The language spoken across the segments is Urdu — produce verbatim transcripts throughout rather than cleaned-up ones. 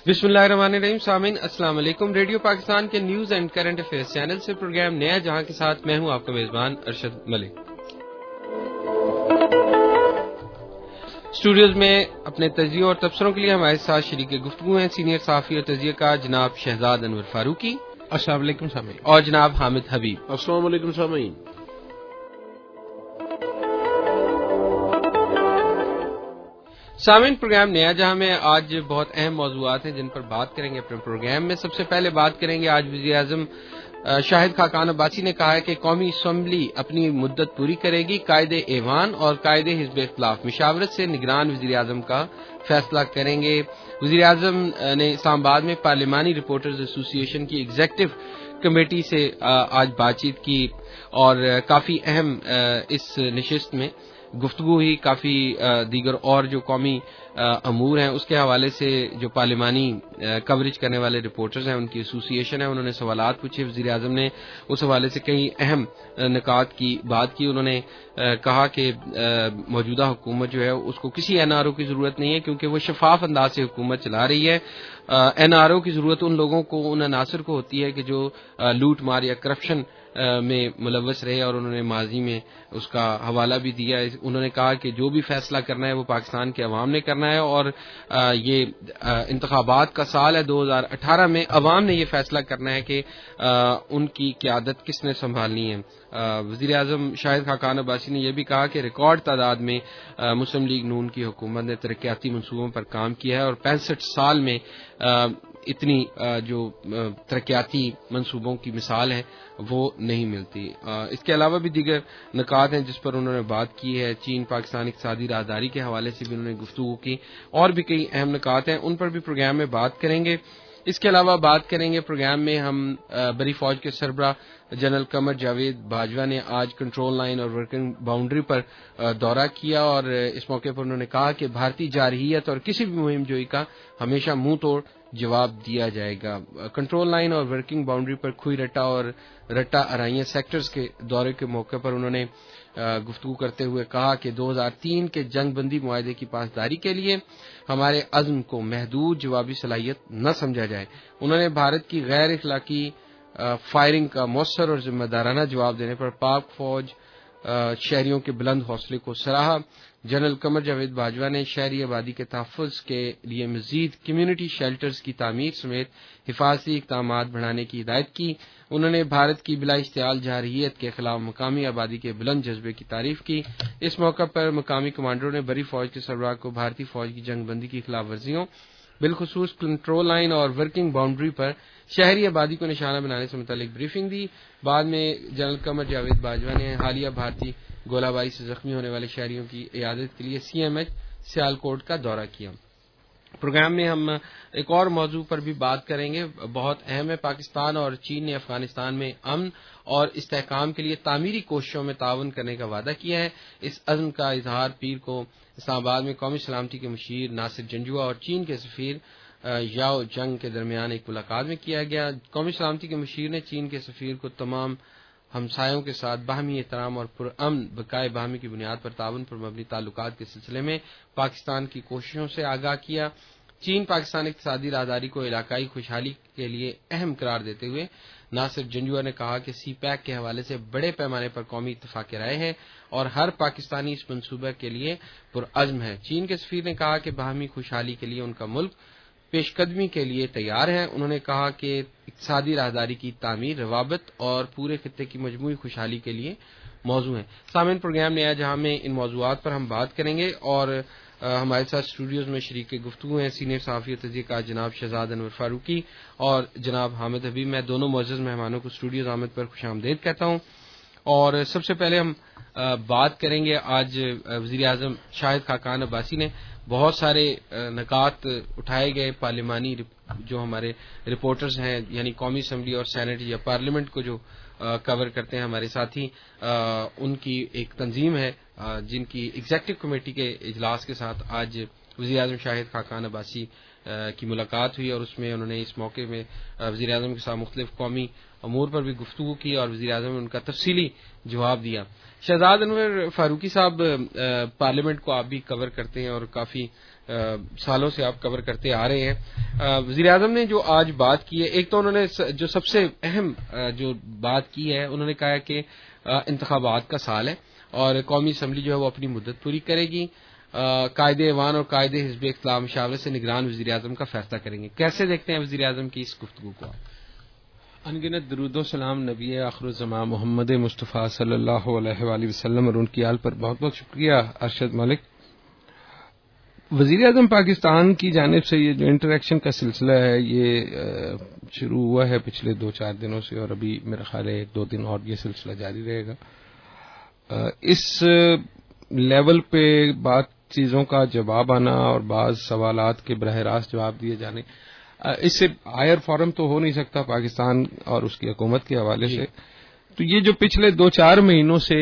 بسم اللہ الرحمن الرحیم. سامعین السلام علیکم. ریڈیو پاکستان کے news and current affairs channel سے پروگرام نیا جہاں کے ساتھ میں ہوں آپ کا میزبان ارشد ملک. اسٹوڈیوز میں اپنے تجزیوں اور تبصروں کے لیے ہمارے ساتھ شریک گفتگو ہیں سینئر صحافی اور تجزیہ کار جناب شہزاد انور فاروقی. السلام علیکم سامعین. اور جناب حامد حبیب. السلام علیکم سامعین. سامعین پروگرام نیا جہاں میں آج بہت اہم موضوعات ہیں جن پر بات کریں گے اپنے پروگرام میں. سب سے پہلے بات کریں گے آج وزیر اعظم شاہد خاقان عباسی نے کہا ہے کہ قومی اسمبلی اپنی مدت پوری کرے گی. قائد ایوان اور قائد حزب اختلاف مشاورت سے نگران وزیر اعظم کا فیصلہ کریں گے. وزیر اعظم نے اسلام آباد میں پارلیمانی رپورٹرز ایسوسی ایشن کی ایگزیکٹو کمیٹی سے آج بات چیت کی اور کافی اہم اس نشست میں گفتگو ہوئی. کافی دیگر اور جو قومی امور ہیں اس کے حوالے سے جو پارلیمانی کوریج کرنے والے رپورٹرز ہیں ان کی ایسوسی ایشن ہے انہوں نے سوالات پوچھے. وزیر اعظم نے اس حوالے سے کئی اہم نکات کی بات کی. انہوں نے کہا کہ موجودہ حکومت جو ہے اس کو کسی این آر او کی ضرورت نہیں ہے کیونکہ وہ شفاف انداز سے حکومت چلا رہی ہے. این آر او کی ضرورت ان لوگوں کو ان عناصر کو ہوتی ہے کہ جو لوٹ مار یا کرپشن میں ملوث رہے اور انہوں نے ماضی میں اس کا حوالہ بھی دیا. انہوں نے کہا کہ جو بھی فیصلہ کرنا ہے وہ پاکستان کے عوام نے کرنا ہے اور یہ انتخابات کا سال ہے دو ہزار اٹھارہ میں عوام نے یہ فیصلہ کرنا ہے کہ ان کی قیادت کس نے سنبھالنی ہے. وزیر اعظم شاہد خاقان عباسی نے یہ بھی کہا کہ ریکارڈ تعداد میں مسلم لیگ نون کی حکومت نے ترقیاتی منصوبوں پر کام کیا ہے اور پینسٹھ سال میں اتنی جو ترقیاتی منصوبوں کی مثال ہے وہ نہیں ملتی. اس کے علاوہ بھی دیگر نکات ہیں جس پر انہوں نے بات کی ہے. چین پاکستان اقتصادی راہداری کے حوالے سے بھی انہوں نے گفتگو کی اور بھی کئی اہم نکات ہیں ان پر بھی پروگرام میں بات کریں گے. اس کے علاوہ بات کریں گے پروگرام میں ہم بری فوج کے سربراہ جنرل قمر جاوید باجوہ نے آج کنٹرول لائن اور ورکنگ باؤنڈری پر دورہ کیا اور اس موقع پر انہوں نے کہا کہ بھارتی جارحیت اور کسی بھی مہم جوئی کا ہمیشہ منہ توڑ جواب دیا جائے گا. کنٹرول لائن اور ورکنگ باؤنڈری پر کھوئی رٹا اور رٹا ارائیاں سیکٹرز کے دورے کے موقع پر انہوں نے گفتگو کرتے ہوئے کہا کہ دو ہزار تین کے جنگ بندی معاہدے کی پاسداری کے لیے ہمارے عزم کو محدود جوابی صلاحیت نہ سمجھا جائے. انہوں نے بھارت کی غیر اخلاقی فائرنگ کا مؤثر اور ذمہ دارانہ جواب دینے پر پاک فوج شہریوں کے بلند حوصلے کو سراہا. جنرل قمر جاوید باجوہ نے شہری آبادی کے تحفظ کے لیے مزید کمیونٹی شیلٹرز کی تعمیر سمیت حفاظتی اقدامات بڑھانے کی ہدایت کی. انہوں نے بھارت کی بلا اشتعال جارحیت کے خلاف مقامی آبادی کے بلند جذبے کی تعریف کی. اس موقع پر مقامی کمانڈروں نے بری فوج کے سربراہ کو بھارتی فوج کی جنگ بندی کی خلاف ورزیوں بالخصوص کنٹرول لائن اور ورکنگ باؤنڈری پر شہری آبادی کو نشانہ بنانے سے متعلق بریفنگ دی. بعد میں جنرل قمر جاوید باجوہ نے حالیہ بھارتی گولہ باری سے زخمی ہونے والے شہریوں کی عیادت کے لیے سی ایم ایچ سیالکوٹ کا دورہ کیا. پروگرام میں ہم ایک اور موضوع پر بھی بات کریں گے بہت اہم ہے. پاکستان اور چین نے افغانستان میں امن اور استحکام کے لیے تعمیری کوششوں میں تعاون کرنے کا وعدہ کیا ہے. اس عزم کا اظہار پیر کو اسلام آباد میں قومی سلامتی کے مشیر ناصر جنجوعہ اور چین کے سفیر یاؤ جنگ کے درمیان ایک ملاقات میں کیا گیا. قومی سلامتی کے مشیر نے چین کے سفیر کو تمام ہمسایوں کے ساتھ باہمی احترام اور پرامن بقائے باہمی کی بنیاد پر تعاون پر مبنی تعلقات کے سلسلے میں پاکستان کی کوششوں سے آگاہ کیا. چین پاکستان اقتصادی راہداری کو علاقائی خوشحالی کے لیے اہم قرار دیتے ہوئے ناصر جنجوعہ نے کہا کہ سی پیک کے حوالے سے بڑے پیمانے پر قومی اتفاق رائے ہے اور ہر پاکستانی اس منصوبے کے لیے پرعزم ہے. چین کے سفیر نے کہا کہ باہمی خوشحالی کے لیے ان کا ملک پیش قدمی کے لیے تیار ہے. انہوں نے کہا کہ اقتصادی راہداری کی تعمیر روابط اور پورے خطے کی مجموعی خوشحالی کے لیے موضوع ہے. سامعین پروگرام نیا جہاں میں ان موضوعات پر ہم بات کریں گے اور ہمارے ساتھ اسٹوڈیوز میں شریک گفتگو ہیں سینئر صحافی اور تجزیہ کار جناب شہزاد انور فاروقی اور جناب حامد حبیب. میں دونوں معزز مہمانوں کو اسٹوڈیوز آمد پر خوش آمدید کہتا ہوں اور سب سے پہلے ہم بات کریں گے آج وزیر اعظم شاہد خاقان عباسی نے بہت سارے نکات اٹھائے گئے. پارلیمانی جو ہمارے رپورٹرز ہیں یعنی قومی اسمبلی اور سینٹ یا پارلیمنٹ کو جو کور کرتے ہیں ہمارے ساتھی ان کی ایک تنظیم ہے جن کی ایگزیکٹو کمیٹی کے اجلاس کے ساتھ آج وزیر اعظم شاہد خاقان عباسی کی ملاقات ہوئی اور اس میں انہوں نے اس موقع میں وزیر اعظم کے ساتھ مختلف قومی امور پر بھی گفتگو کی اور وزیر اعظم نے ان کا تفصیلی جواب دیا. شہزاد انور فاروقی صاحب پارلیمنٹ کو آپ بھی کور کرتے ہیں اور کافی سالوں سے آپ کور کرتے آ رہے ہیں. وزیر اعظم نے جو آج بات کی ہے، ایک تو انہوں نے جو سب سے اہم جو بات کی ہے، انہوں نے کہا کہ انتخابات کا سال ہے اور قومی اسمبلی جو ہے وہ اپنی مدت پوری کرے گی. قائد ایوان اور قائد حزب اختلاف مشاورت سے نگران وزیر اعظم کا فیصلہ کریں گے. کیسے دیکھتے ہیں وزیر اعظم کی اس گفتگو کو؟ انگنت درود و سلام نبی آخر الزمان محمد مصطفیٰ صلی اللہ علیہ وآلہ وسلم اور ان کی آل پر بہت بہت شکریہ ارشد ملک. وزیر اعظم پاکستان کی جانب سے یہ جو انٹریکشن کا سلسلہ ہے یہ شروع ہوا ہے پچھلے دو چار دنوں سے، اور ابھی میرا خیال ہے ایک دو دن اور یہ سلسلہ جاری رہے گا. اس لیول پہ بات چیزوں کا جواب آنا اور بعض سوالات کے براہ راست جواب دیے جانے، اس سے ہائر فورم تو ہو نہیں سکتا پاکستان اور اس کی حکومت کے حوالے سے. تو یہ جو پچھلے دو چار مہینوں سے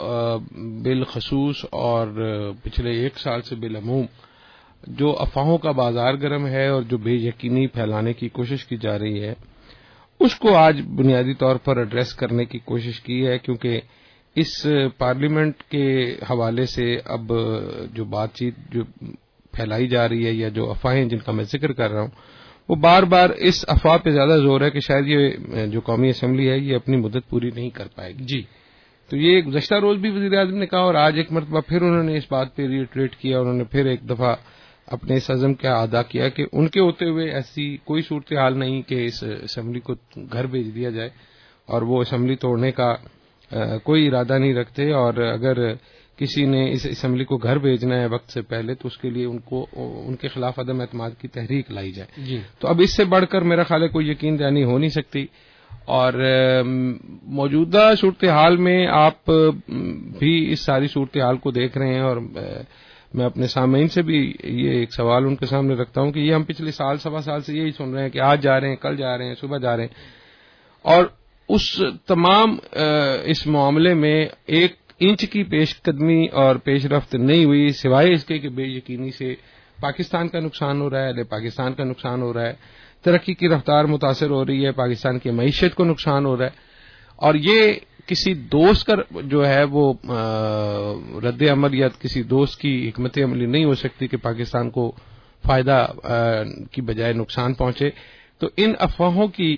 بالخصوص اور پچھلے ایک سال سے بالعموم جو افواہوں کا بازار گرم ہے اور جو بے یقینی پھیلانے کی کوشش کی جا رہی ہے، اس کو آج بنیادی طور پر ایڈریس کرنے کی کوشش کی ہے، کیونکہ اس پارلیمنٹ کے حوالے سے اب جو بات چیت جو پھیلائی جا رہی ہے یا جو افواہیں جن کا میں ذکر کر رہا ہوں، وہ بار بار اس افواہ پہ زیادہ زور ہے کہ شاید یہ جو قومی اسمبلی ہے یہ اپنی مدت پوری نہیں کر پائے گی. جی تو یہ گزشتہ روز بھی وزیر اعظم نے کہا اور آج ایک مرتبہ پھر انہوں نے اس بات پہ ریٹریٹ کیا، انہوں نے پھر ایک دفعہ اپنے اس عزم کا ادا کیا کہ ان کے ہوتے ہوئے ایسی کوئی صورتحال نہیں کہ اس اسمبلی کو گھر بھیج دیا جائے، اور وہ اسمبلی توڑنے کا کوئی ارادہ نہیں رکھتے، اور اگر کسی نے اس اسمبلی کو گھر بھیجنا ہے وقت سے پہلے تو اس کے لیے ان کو ان کے خلاف عدم اعتماد کی تحریک لائی جائے. جی. تو اب اس سے بڑھ کر میرا خیال ہے کوئی یقین دہانی ہو نہیں سکتی، اور موجودہ صورتحال میں آپ بھی اس ساری صورتحال کو دیکھ رہے ہیں، اور میں اپنے سامعین سے بھی یہ ایک سوال ان کے سامنے رکھتا ہوں کہ یہ ہم پچھلے سال سوا سال سے یہی سن رہے ہیں کہ آج جا رہے ہیں، کل جا رہے ہیں، صبح جا رہے ہیں، اور اس تمام اس معاملے میں ایک انچ کی پیش قدمی اور پیش رفت نہیں ہوئی، سوائے اس کے کہ بے یقینی سے پاکستان کا نقصان ہو رہا ہے، اہل پاکستان کا نقصان ہو رہا ہے، ترقی کی رفتار متاثر ہو رہی ہے، پاکستان کی معیشت کو نقصان ہو رہا ہے. اور یہ کسی دوست کا جو ہے وہ رد عمل یا کسی دوست کی حکمت عملی نہیں ہو سکتی کہ پاکستان کو فائدہ کی بجائے نقصان پہنچے. تو ان افواہوں کی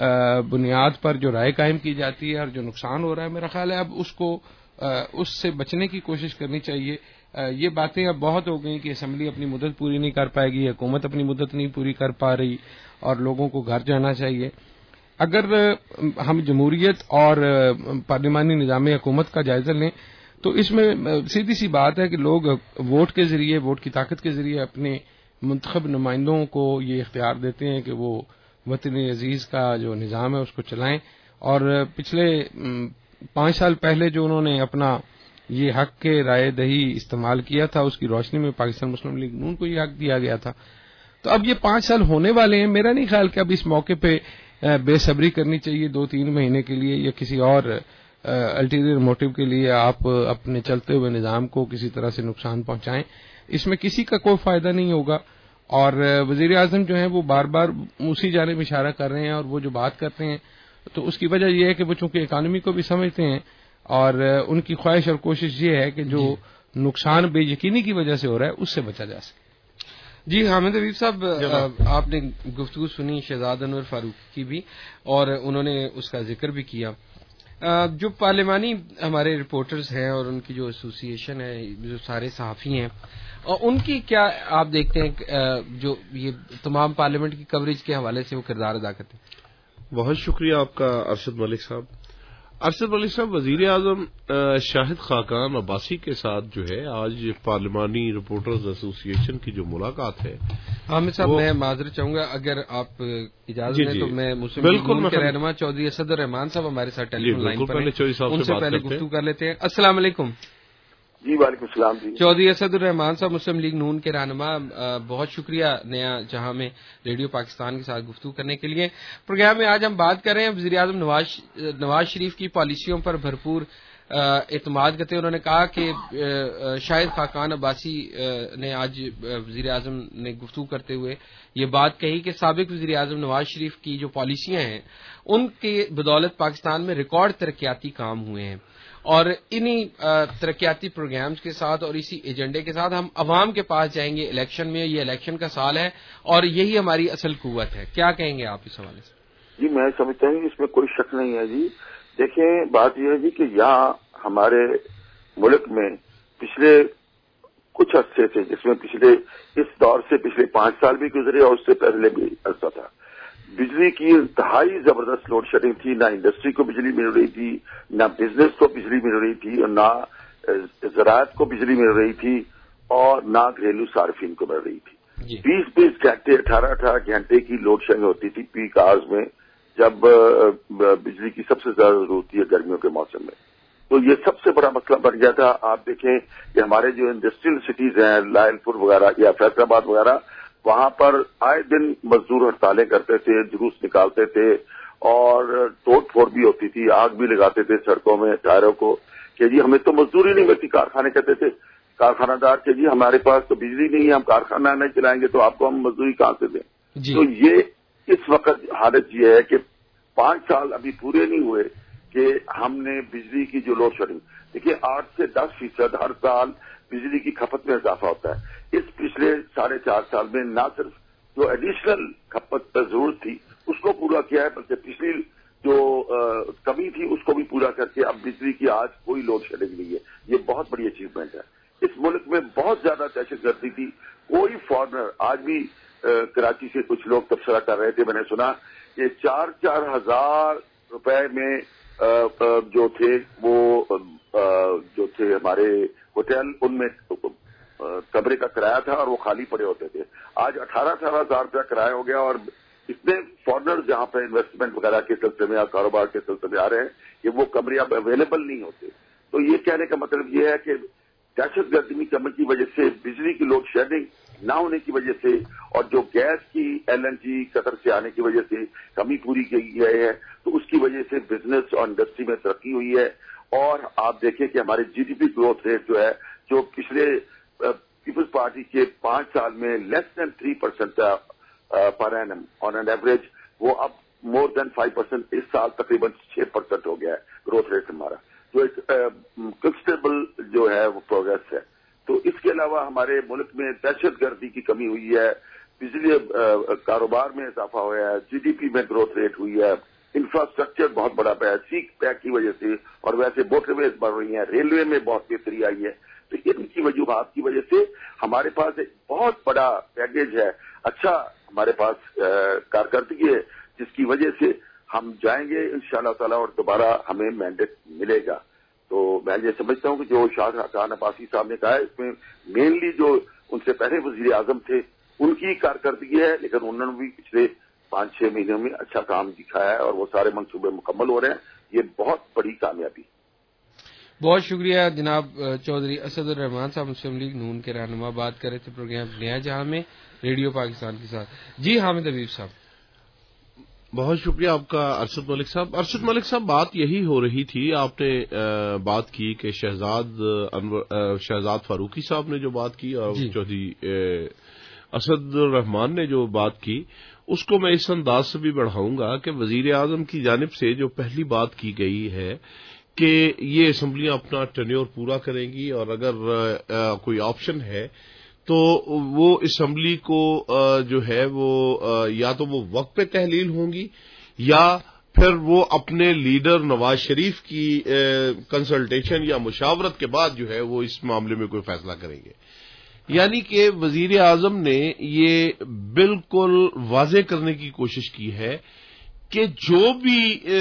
بنیاد پر جو رائے قائم کی جاتی ہے اور جو نقصان ہو رہا ہے، میرا خیال ہے اب اس کو اس سے بچنے کی کوشش کرنی چاہیے. یہ باتیں اب بہت ہو گئی کہ اسمبلی اپنی مدت پوری نہیں کر پائے گی، حکومت اپنی مدت نہیں پوری کر پا رہی اور لوگوں کو گھر جانا چاہیے. اگر ہم جمہوریت اور پارلیمانی نظام حکومت کا جائزہ لیں تو اس میں سیدھی سی بات ہے کہ لوگ ووٹ کے ذریعے، ووٹ کی طاقت کے ذریعے اپنے منتخب نمائندوں کو یہ اختیار دیتے ہیں کہ وہ وطن عزیز کا جو نظام ہے اس کو چلائیں. اور پچھلے پانچ سال پہلے جو انہوں نے اپنا یہ حق کے رائے دہی استعمال کیا تھا، اس کی روشنی میں پاکستان مسلم لیگ نون کو یہ حق دیا گیا تھا. تو اب یہ پانچ سال ہونے والے ہیں، میرا نہیں خیال کہ اب اس موقع پہ بے صبری کرنی چاہیے دو تین مہینے کے لیے یا کسی اور الٹیریئر موٹیو کے لیے آپ اپنے چلتے ہوئے نظام کو کسی طرح سے نقصان پہنچائیں. اس میں کسی کا کوئی فائدہ نہیں ہوگا. اور وزیر اعظم جو ہیں وہ بار بار اسی جانب اشارہ کر رہے ہیں، اور وہ جو بات کرتے ہیں تو اس کی وجہ یہ ہے کہ وہ چونکہ اکانومی کو بھی سمجھتے ہیں، اور ان کی خواہش اور کوشش یہ ہے کہ جو نقصان بے یقینی کی وجہ سے ہو رہا ہے اس سے بچا جا سکے. جی حامد حبیب صاحب، آپ نے گفتگو سنی شہزاد انور فاروقی کی بھی، اور انہوں نے اس کا ذکر بھی کیا. جو پارلیمانی ہمارے رپورٹرز ہیں اور ان کی جو ایسوسی ایشن ہے، جو سارے صحافی ہیں، اور ان کی کیا آپ دیکھتے ہیں جو یہ تمام پارلیمنٹ کی کوریج کے حوالے سے وہ کردار ادا کرتے ہیں؟ بہت شکریہ آپ کا ارشد ملک صاحب. ارشد ملک صاحب، وزیر اعظم شاہد خاقان عباسی کے ساتھ جو ہے آج پارلیمانی رپورٹرز ایسوسی ایشن کی جو ملاقات ہے، حامد صاحب میں معذرت چاہوں گا، اگر آپ اجازت دیں تو میں مسلم لیگ کے رہنما چودھری اسد الرحمان صاحب ہمارے ساتھ ٹیلی فون لائن پر ہیں، ان سے پہلے گفتگو کر لیتے ہیں. السلام علیکم. جی وعلیکم السلام. جی چودھری اسد الرحمان صاحب مسلم لیگ نون کے رہنما، بہت شکریہ نیا جہاں میں ریڈیو پاکستان کے ساتھ گفتگو کرنے کے لیے. پروگرام میں آج ہم بات کر رہے ہیں وزیر اعظم نواز نواز شریف کی پالیسیوں پر بھرپور اعتماد کرتے. انہوں نے کہا کہ شاہد خاقان عباسی نے آج وزیر اعظم نے گفتگو کرتے ہوئے یہ بات کہی کہ سابق وزیر اعظم نواز شریف کی جو پالیسیاں ہیں ان کی بدولت پاکستان میں ریکارڈ ترقیاتی کام ہوئے ہیں، اور انہی ترقیاتی پروگرامز کے ساتھ اور اسی ایجنڈے کے ساتھ ہم عوام کے پاس جائیں گے الیکشن میں. یہ الیکشن کا سال ہے اور یہی ہماری اصل قوت ہے. کیا کہیں گے آپ اس حوالے سے؟ جی میں سمجھتا ہوں اس میں کوئی شک نہیں ہے جی. دیکھیں بات یہ ہے جی کہ یہاں ہمارے ملک میں پچھلے کچھ عرصے سے، جس میں پچھلے اس دور سے پچھلے پانچ سال بھی گزرے اور اس سے پہلے بھی عرصہ تھا، بجلی کی انتہائی زبردست لوڈ شیڈنگ تھی. نہ انڈسٹری کو بجلی مل رہی تھی، نہ بزنس کو بجلی مل رہی تھی، اور نہ زراعت کو بجلی مل رہی تھی، اور نہ گھریلو صارفین کو مل رہی تھی. بیس بیس گھنٹے اٹھارہ اٹھارہ گھنٹے کی لوڈ شیڈنگ ہوتی تھی پیک آورز میں، جب بجلی کی سب سے زیادہ ضرورت ہوتی ہے گرمیوں کے موسم میں. تو یہ سب سے بڑا مسئلہ بن گیا تھا. آپ دیکھیں کہ ہمارے جو انڈسٹریل سٹیز ہیں، لائل پور وغیرہ یا فیصل آباد وغیرہ، وہاں پر آئے دن مزدور ہڑتالیں کرتے تھے، جلوس نکالتے تھے، اور توڑ پھوڑ بھی ہوتی تھی، آگ بھی لگاتے تھے سڑکوں میں ٹائروں کو کہ جی ہمیں تو مزدوری نہیں ملتی. کارخانے کہتے تھے کارخانہ دار کہ جی ہمارے پاس تو بجلی نہیں ہے، ہم کارخانہ نہیں چلائیں گے تو آپ کو ہم مزدوری کہاں سے دیں. جی. تو یہ اس وقت حالت یہ ہے کہ پانچ سال ابھی پورے نہیں ہوئے کہ ہم نے بجلی کی جو لوڈ شیڈنگ، دیکھیے آٹھ سے دس فیصد ہر سال بجلی کی کھپت میں اضافہ ہوتا ہے. اس پچھلے ساڑھے چار سال میں نہ صرف جو ایڈیشنل کھپت پر ضرورت تھی اس کو پورا کیا ہے، بلکہ پچھلی جو کمی تھی اس کو بھی پورا کر کے اب بجلی کی آج کوئی لوڈ شیڈنگ نہیں ہے. یہ بہت بڑی اچیومنٹ ہے. اس ملک میں بہت زیادہ دہشت گردی تھی. کوئی فارنر، آج بھی کراچی سے کچھ لوگ تبصرہ کر رہے تھے، میں نے سنا کہ چار چار ہزار روپے میں جو تھے وہ جو تھے ہمارے ہوٹل، ان میں کمرے کا کرایہ تھا اور وہ خالی پڑے ہوتے تھے. آج اٹھارہ اٹھارہ ہزار روپیہ کرایہ ہو گیا، اور اتنے فارنر جہاں پہ انویسٹمنٹ وغیرہ کے سلسلے میں یا کاروبار کے سلسلے میں آ رہے ہیں کہ وہ کمرے اب اویلیبل نہیں ہوتے. تو یہ کہنے کا مطلب یہ ہے کہ دہشت گردی کی کمی کی وجہ سے، بجلی کی لوڈ شیڈنگ نہ ہونے کی وجہ سے، اور جو گیس کی ایل این جی قطر سے آنے کی وجہ سے کمی پوری کی گئی ہے، تو اس کی وجہ سے بزنس اور انڈسٹری میں ترقی ہوئی ہے. اور آپ دیکھیں کہ ہمارے G D P growth rate جو ہے، جو پچھلے پیپلز پارٹی کے پانچ سال میں less than three percent per annum on an average, وہ اب مور دین فائیو پرسینٹ اس سال تقریباً چھ پرسینٹ ہو گیا ہے گروتھ ریٹ ہمارا، جو ایک کنسٹیبل جو ہے وہ پروگرس ہے. تو اس کے علاوہ ہمارے ملک میں دہشت گردی کی کمی ہوئی ہے، بجلی کاروبار میں اضافہ ہوا ہے، جی ڈی پی میں گروتھ ریٹ ہوئی ہے، انفراسٹرکچر بہت بڑا پہ ہے سیک پیک کی وجہ سے، اور ویسے موٹر ویز بڑھ رہی ہیں، ریلوے میں بہت بہتری آئی ہے. تو ان کی وجوہات کی وجہ سے ہمارے پاس ایک بہت بڑا پیکیج ہے، اچھا ہمارے پاس کارکردگی ہے، جس کی وجہ سے ہم جائیں گے انشاءاللہ تعالی اور دوبارہ ہمیں مینڈیٹ ملے گا. تو میں یہ سمجھتا ہوں کہ جو شاہد خاقان عباسی صاحب نے کہا ہے، اس میں مینلی جو ان سے پہلے وزیر اعظم تھے ان کی کارکردگی ہے، لیکن انہوں نے بھی پچھلے پانچ چھ مہینوں میں اچھا کام دکھایا ہے اور وہ سارے منصوبے مکمل ہو رہے ہیں. یہ بہت بڑی کامیابی. بہت شکریہ جناب چودھری اسد الرحمان صاحب، مسلم لیگ نون کے رہنما، بات کر رہے تھے پروگرام نیا جہاں میں ریڈیو پاکستان کے ساتھ. جی حامد حبیب صاحب. بہت شکریہ آپ کا ارشد ملک صاحب. ارشد ملک صاحب، بات یہی ہو رہی تھی، آپ نے بات کی کہ شہزاد شہزاد فاروقی صاحب نے جو بات کی اور جی. چودھری اسد الرحمان نے جو بات کی، اس کو میں اس انداز سے بھی بڑھاؤں گا کہ وزیر اعظم کی جانب سے جو پہلی بات کی گئی ہے کہ یہ اسمبلیاں اپنا ٹینیور پورا کریں گی، اور اگر کوئی آپشن ہے تو وہ اسمبلی کو جو ہے وہ یا تو وہ وقت پہ تحلیل ہوں گی، یا پھر وہ اپنے لیڈر نواز شریف کی کنسلٹیشن یا مشاورت کے بعد جو ہے وہ اس معاملے میں کوئی فیصلہ کریں گے. یعنی کہ وزیر اعظم نے یہ بالکل واضح کرنے کی کوشش کی ہے کہ جو بھی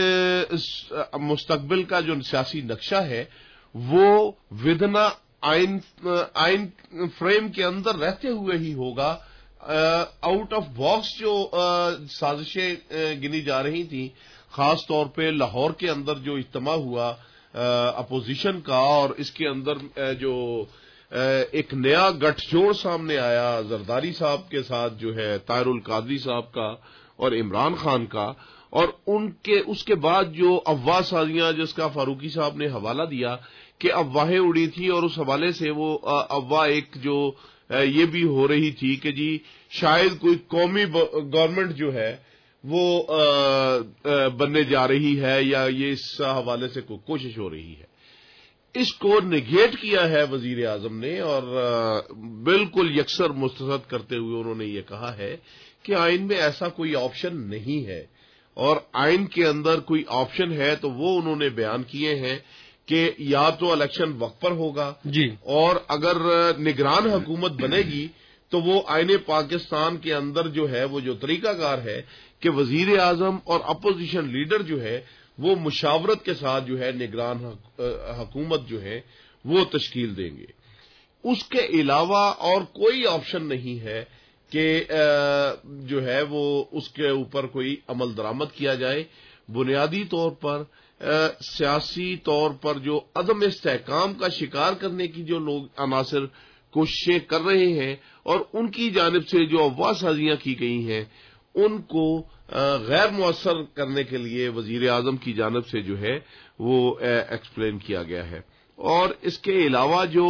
مستقبل کا جو سیاسی نقشہ ہے وہ ودنا آئین آئین فریم کے اندر رہتے ہوئے ہی ہوگا. آؤٹ آف باکس جو سازشیں گنی جا رہی تھیں، خاص طور پہ لاہور کے اندر جو اجتماع ہوا اپوزیشن کا، اور اس کے اندر جو ایک نیا گٹھ جوڑ سامنے آیا زرداری صاحب کے ساتھ جو ہے طاہر القادری صاحب کا اور عمران خان کا، اور ان کے اس کے بعد جو افواہ سازیاں جس کا فاروقی صاحب نے حوالہ دیا کہ افواہیں اڑی تھی، اور اس حوالے سے وہ افواہ ایک جو یہ بھی ہو رہی تھی کہ جی شاید کوئی قومی گورنمنٹ جو ہے وہ بننے جا رہی ہے، یا یہ اس حوالے سے کوئی کوشش ہو رہی ہے. اس کو نگیٹ کیا ہے وزیر اعظم نے، اور بالکل یکسر مسترد کرتے ہوئے انہوں نے یہ کہا ہے کہ آئین میں ایسا کوئی آپشن نہیں ہے، اور آئین کے اندر کوئی آپشن ہے تو وہ انہوں نے بیان کیے ہیں کہ یا تو الیکشن وقت پر ہوگا جی، اور اگر نگران حکومت بنے گی تو وہ آئین پاکستان کے اندر جو ہے وہ جو طریقہ کار ہے کہ وزیر اعظم اور اپوزیشن لیڈر جو ہے وہ مشاورت کے ساتھ جو ہے نگران حکومت جو ہے وہ تشکیل دیں گے۔ اس کے علاوہ اور کوئی آپشن نہیں ہے کہ جو ہے وہ اس کے اوپر کوئی عمل درآمد کیا جائے۔ بنیادی طور پر سیاسی طور پر جو عدم استحکام کا شکار کرنے کی جو لوگ عناصر کوششیں کر رہے ہیں اور ان کی جانب سے جو افواہ سازیاں کی گئی ہیں ان کو غیر مؤثر کرنے کے لیے وزیر اعظم کی جانب سے جو ہے وہ ایکسپلین کیا گیا ہے۔ اور اس کے علاوہ جو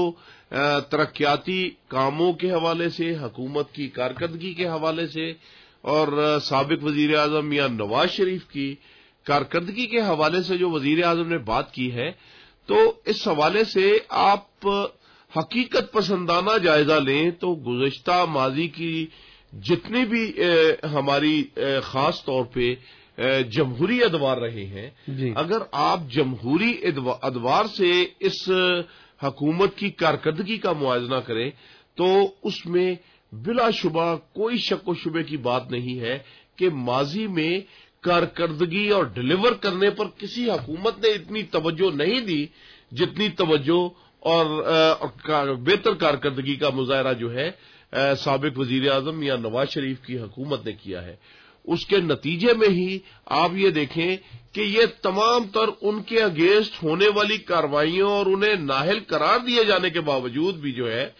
ترقیاتی کاموں کے حوالے سے، حکومت کی کارکردگی کے حوالے سے اور سابق وزیر اعظم میاں نواز شریف کی کارکردگی کے حوالے سے جو وزیر اعظم نے بات کی ہے، تو اس حوالے سے آپ حقیقت پسندانہ جائزہ لیں تو گزشتہ ماضی کی جتنی بھی ہماری خاص طور پہ جمہوری ادوار رہے ہیں، جی، اگر آپ جمہوری ادوار سے اس حکومت کی کارکردگی کا موازنہ کریں تو اس میں بلا شبہ کوئی شک و شبے کی بات نہیں ہے کہ ماضی میں کارکردگی اور ڈیلیور کرنے پر کسی حکومت نے اتنی توجہ نہیں دی جتنی توجہ اور بہتر کارکردگی کا مظاہرہ جو ہے سابق وزیر اعظم یا نواز شریف کی حکومت نے کیا ہے۔ اس کے نتیجے میں ہی آپ یہ دیکھیں کہ یہ تمام تر ان کے اگینسٹ ہونے والی کارروائیوں اور انہیں نااہل قرار دیے جانے کے باوجود بھی جو ہے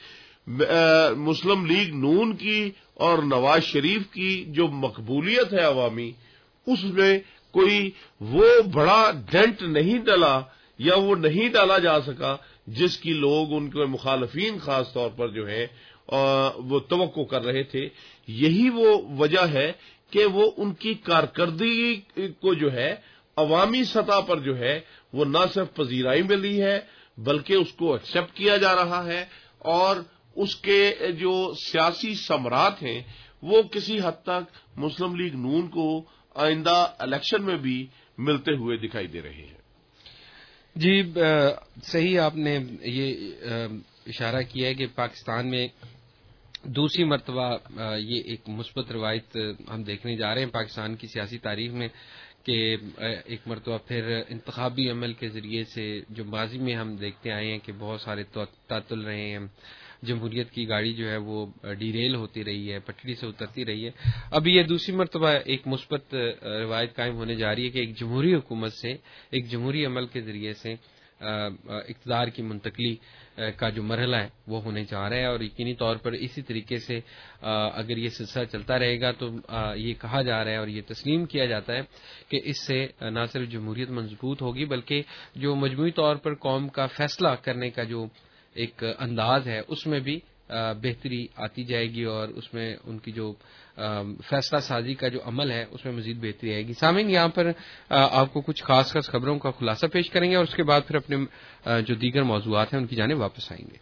مسلم لیگ نون کی اور نواز شریف کی جو مقبولیت ہے عوامی، اس میں کوئی وہ بڑا ڈینٹ نہیں ڈلا یا وہ نہیں ڈالا جا سکا جس کی لوگ ان کے مخالفین خاص طور پر جو ہے وہ توقع کر رہے تھے۔ یہی وہ وجہ ہے کہ وہ ان کی کارکردگی کو جو ہے عوامی سطح پر جو ہے وہ نہ صرف پذیرائی ملی ہے بلکہ اس کو ایکسپٹ کیا جا رہا ہے، اور اس کے جو سیاسی ثمرات ہیں وہ کسی حد تک مسلم لیگ نون کو آئندہ الیکشن میں بھی ملتے ہوئے دکھائی دے رہے ہیں۔ جی، صحیح آپ نے یہ اشارہ کیا ہے کہ پاکستان میں دوسری مرتبہ یہ ایک مثبت روایت ہم دیکھنے جا رہے ہیں پاکستان کی سیاسی تاریخ میں کہ ایک مرتبہ پھر انتخابی عمل کے ذریعے سے جو ماضی میں ہم دیکھتے آئے ہیں کہ بہت سارے تعطل رہے ہیں، جمہوریت کی گاڑی جو ہے وہ ڈیریل ہوتی رہی ہے، پٹڑی سے اترتی رہی ہے، ابھی یہ دوسری مرتبہ ایک مثبت روایت قائم ہونے جا رہی ہے کہ ایک جمہوری حکومت سے، ایک جمہوری عمل کے ذریعے سے اقتدار کی منتقلی کا جو مرحلہ ہے وہ ہونے جا رہا ہے، اور یقینی طور پر اسی طریقے سے اگر یہ سلسلہ چلتا رہے گا تو یہ کہا جا رہا ہے اور یہ تسلیم کیا جاتا ہے کہ اس سے نہ صرف جمہوریت مضبوط ہوگی بلکہ جو مجموعی طور پر قوم کا فیصلہ کرنے کا جو ایک انداز ہے اس میں بھی بہتری آتی جائے گی، اور اس میں ان کی جو فیصلہ سازی کا جو عمل ہے اس میں مزید بہتری آئے گی۔ سامعین، یہاں پر آپ کو کچھ خاص خاص خبروں کا خلاصہ پیش کریں گے اور اس کے بعد پھر اپنے جو دیگر موضوعات ہیں ان کی جانب واپس آئیں گے۔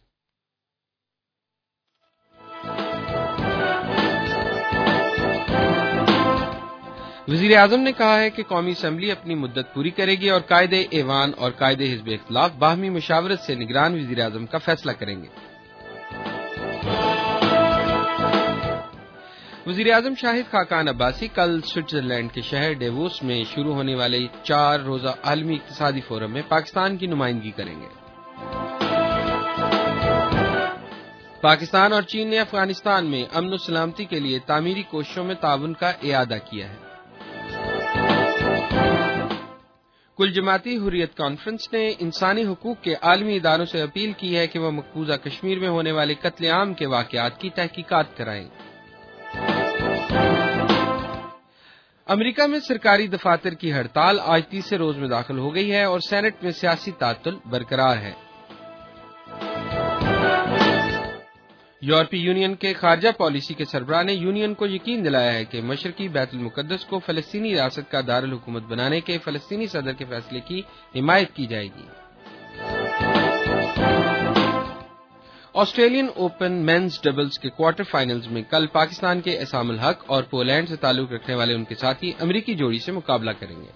وزیر اعظم نے کہا ہے کہ قومی اسمبلی اپنی مدت پوری کرے گی اور قائد ایوان اور قائد حزب اختلاف باہمی مشاورت سے نگران وزیر اعظم کا فیصلہ کریں گے۔ وزیر اعظم شاہد خاقان عباسی کل سوئٹزرلینڈ کے شہر ڈیووس میں شروع ہونے والے چار روزہ عالمی اقتصادی فورم میں پاکستان کی نمائندگی کریں گے۔ پاکستان اور چین نے افغانستان میں امن و سلامتی کے لیے تعمیری کوششوں میں تعاون کا اعادہ کیا ہے۔ کل جماعتی حریت کانفرنس نے انسانی حقوق کے عالمی اداروں سے اپیل کی ہے کہ وہ مقبوضہ کشمیر میں ہونے والے قتل عام کے واقعات کی تحقیقات کرائیں۔ امریکہ میں سرکاری دفاتر کی ہڑتال آج تیسرے روز میں داخل ہو گئی ہے اور سینٹ میں سیاسی تعطل برقرار ہے۔ یورپی یونین کے خارجہ پالیسی کے سربراہ نے یونین کو یقین دلایا ہے کہ مشرقی بیت المقدس کو فلسطینی ریاست کا دارالحکومت بنانے کے فلسطینی صدر کے فیصلے کی حمایت کی جائے گی۔ آسٹریلین اوپن مینز ڈبلز کے کوارٹر فائنلز میں کل پاکستان کے احسام الحق اور پولینڈ سے تعلق رکھنے والے ان کے ساتھی امریکی جوڑی سے مقابلہ کریں گے۔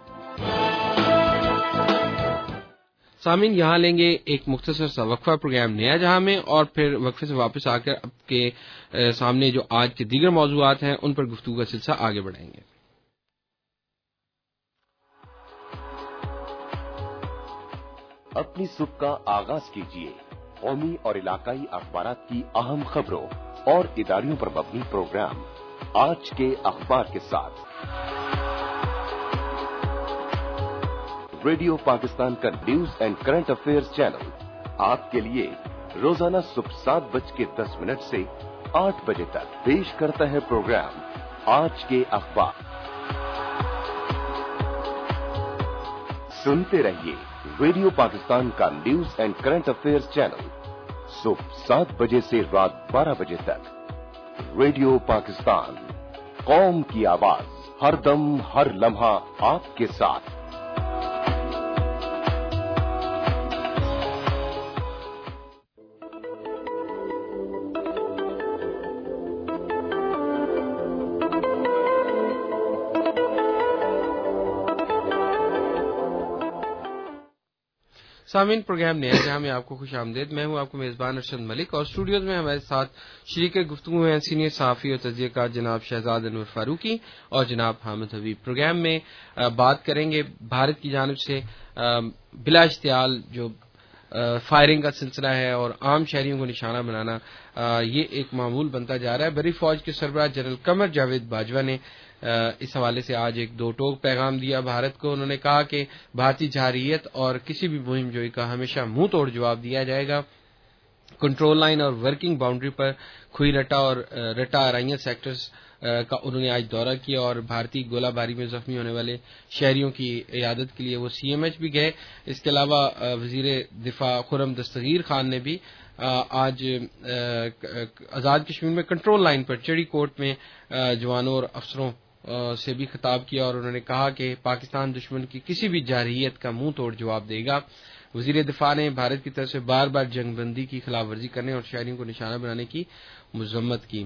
سامعین، یہاں لیں گے ایک مختصر سا وقفہ پروگرام نیا جہاں میں، اور پھر وقفے سے واپس آ کر آپ کے سامنے جو آج کے دیگر موضوعات ہیں ان پر گفتگو کا سلسلہ آگے بڑھائیں گے۔ اپنی صبح کا آغاز کیجیے قومی اور علاقائی اخبارات کی اہم خبروں اور اداریوں پر مبنی پروگرام آج کے اخبار کے ساتھ۔ ریڈیو پاکستان کا news and current affairs channel آپ کے لیے روزانہ صبح سات بج کے دس منٹ سے آٹھ بجے تک پیش کرتا ہے پروگرام آج کے اخبار۔ سنتے رہیے ریڈیو پاکستان کا news and current affairs channel صبح سات بجے سے رات بارہ بجے تک۔ ریڈیو پاکستان، قوم کی آواز، ہر دم ہر لمحہ آپ کے ساتھ۔ سامعین، پروگرام نیا جہاں میں آپ کو خوش آمدید۔ میں ہوں آپ کو میزبان ارشد ملک، اور اسٹوڈیوز میں ہمارے ساتھ شریک گفتگو ہیں سینئر صحافی اور تجزیہ کار جناب شہزاد انور فاروقی اور جناب حامد حبیب۔ پروگرام میں بات کریں گے بھارت کی جانب سے بلا اشتعال جو فائرنگ کا سلسلہ ہے اور عام شہریوں کو نشانہ بنانا، یہ ایک معمول بنتا جا رہا ہے۔ بری فوج کے سربراہ جنرل قمر جاوید باجوہ نے اس حوالے سے آج ایک دو ٹوک پیغام دیا بھارت کو۔ انہوں نے کہا کہ بھارتی جارحیت اور کسی بھی مہم جوئی کا ہمیشہ منہ توڑ جواب دیا جائے گا۔ کنٹرول لائن اور ورکنگ باؤنڈری پر کھوئی رٹا اور رٹا آرائیاں سیکٹرز کا انہوں نے آج دورہ کیا، اور بھارتی گولہ باری میں زخمی ہونے والے شہریوں کی عیادت کے لیے وہ سی ایم ایچ بھی گئے۔ اس کے علاوہ وزیر دفاع خرم دستگیر خان نے بھی آج آزاد کشمیر میں کنٹرول لائن پر چڑی کوٹ میں جوانوں اور افسروں سے بھی خطاب کیا، اور انہوں نے کہا کہ پاکستان دشمن کی کسی بھی جارحیت کا منہ توڑ جواب دے گا۔ وزیر دفاع نے بھارت کی طرف سے بار بار جنگ بندی کی خلاف ورزی کرنے اور شہریوں کو نشانہ بنانے کی مذمت کی۔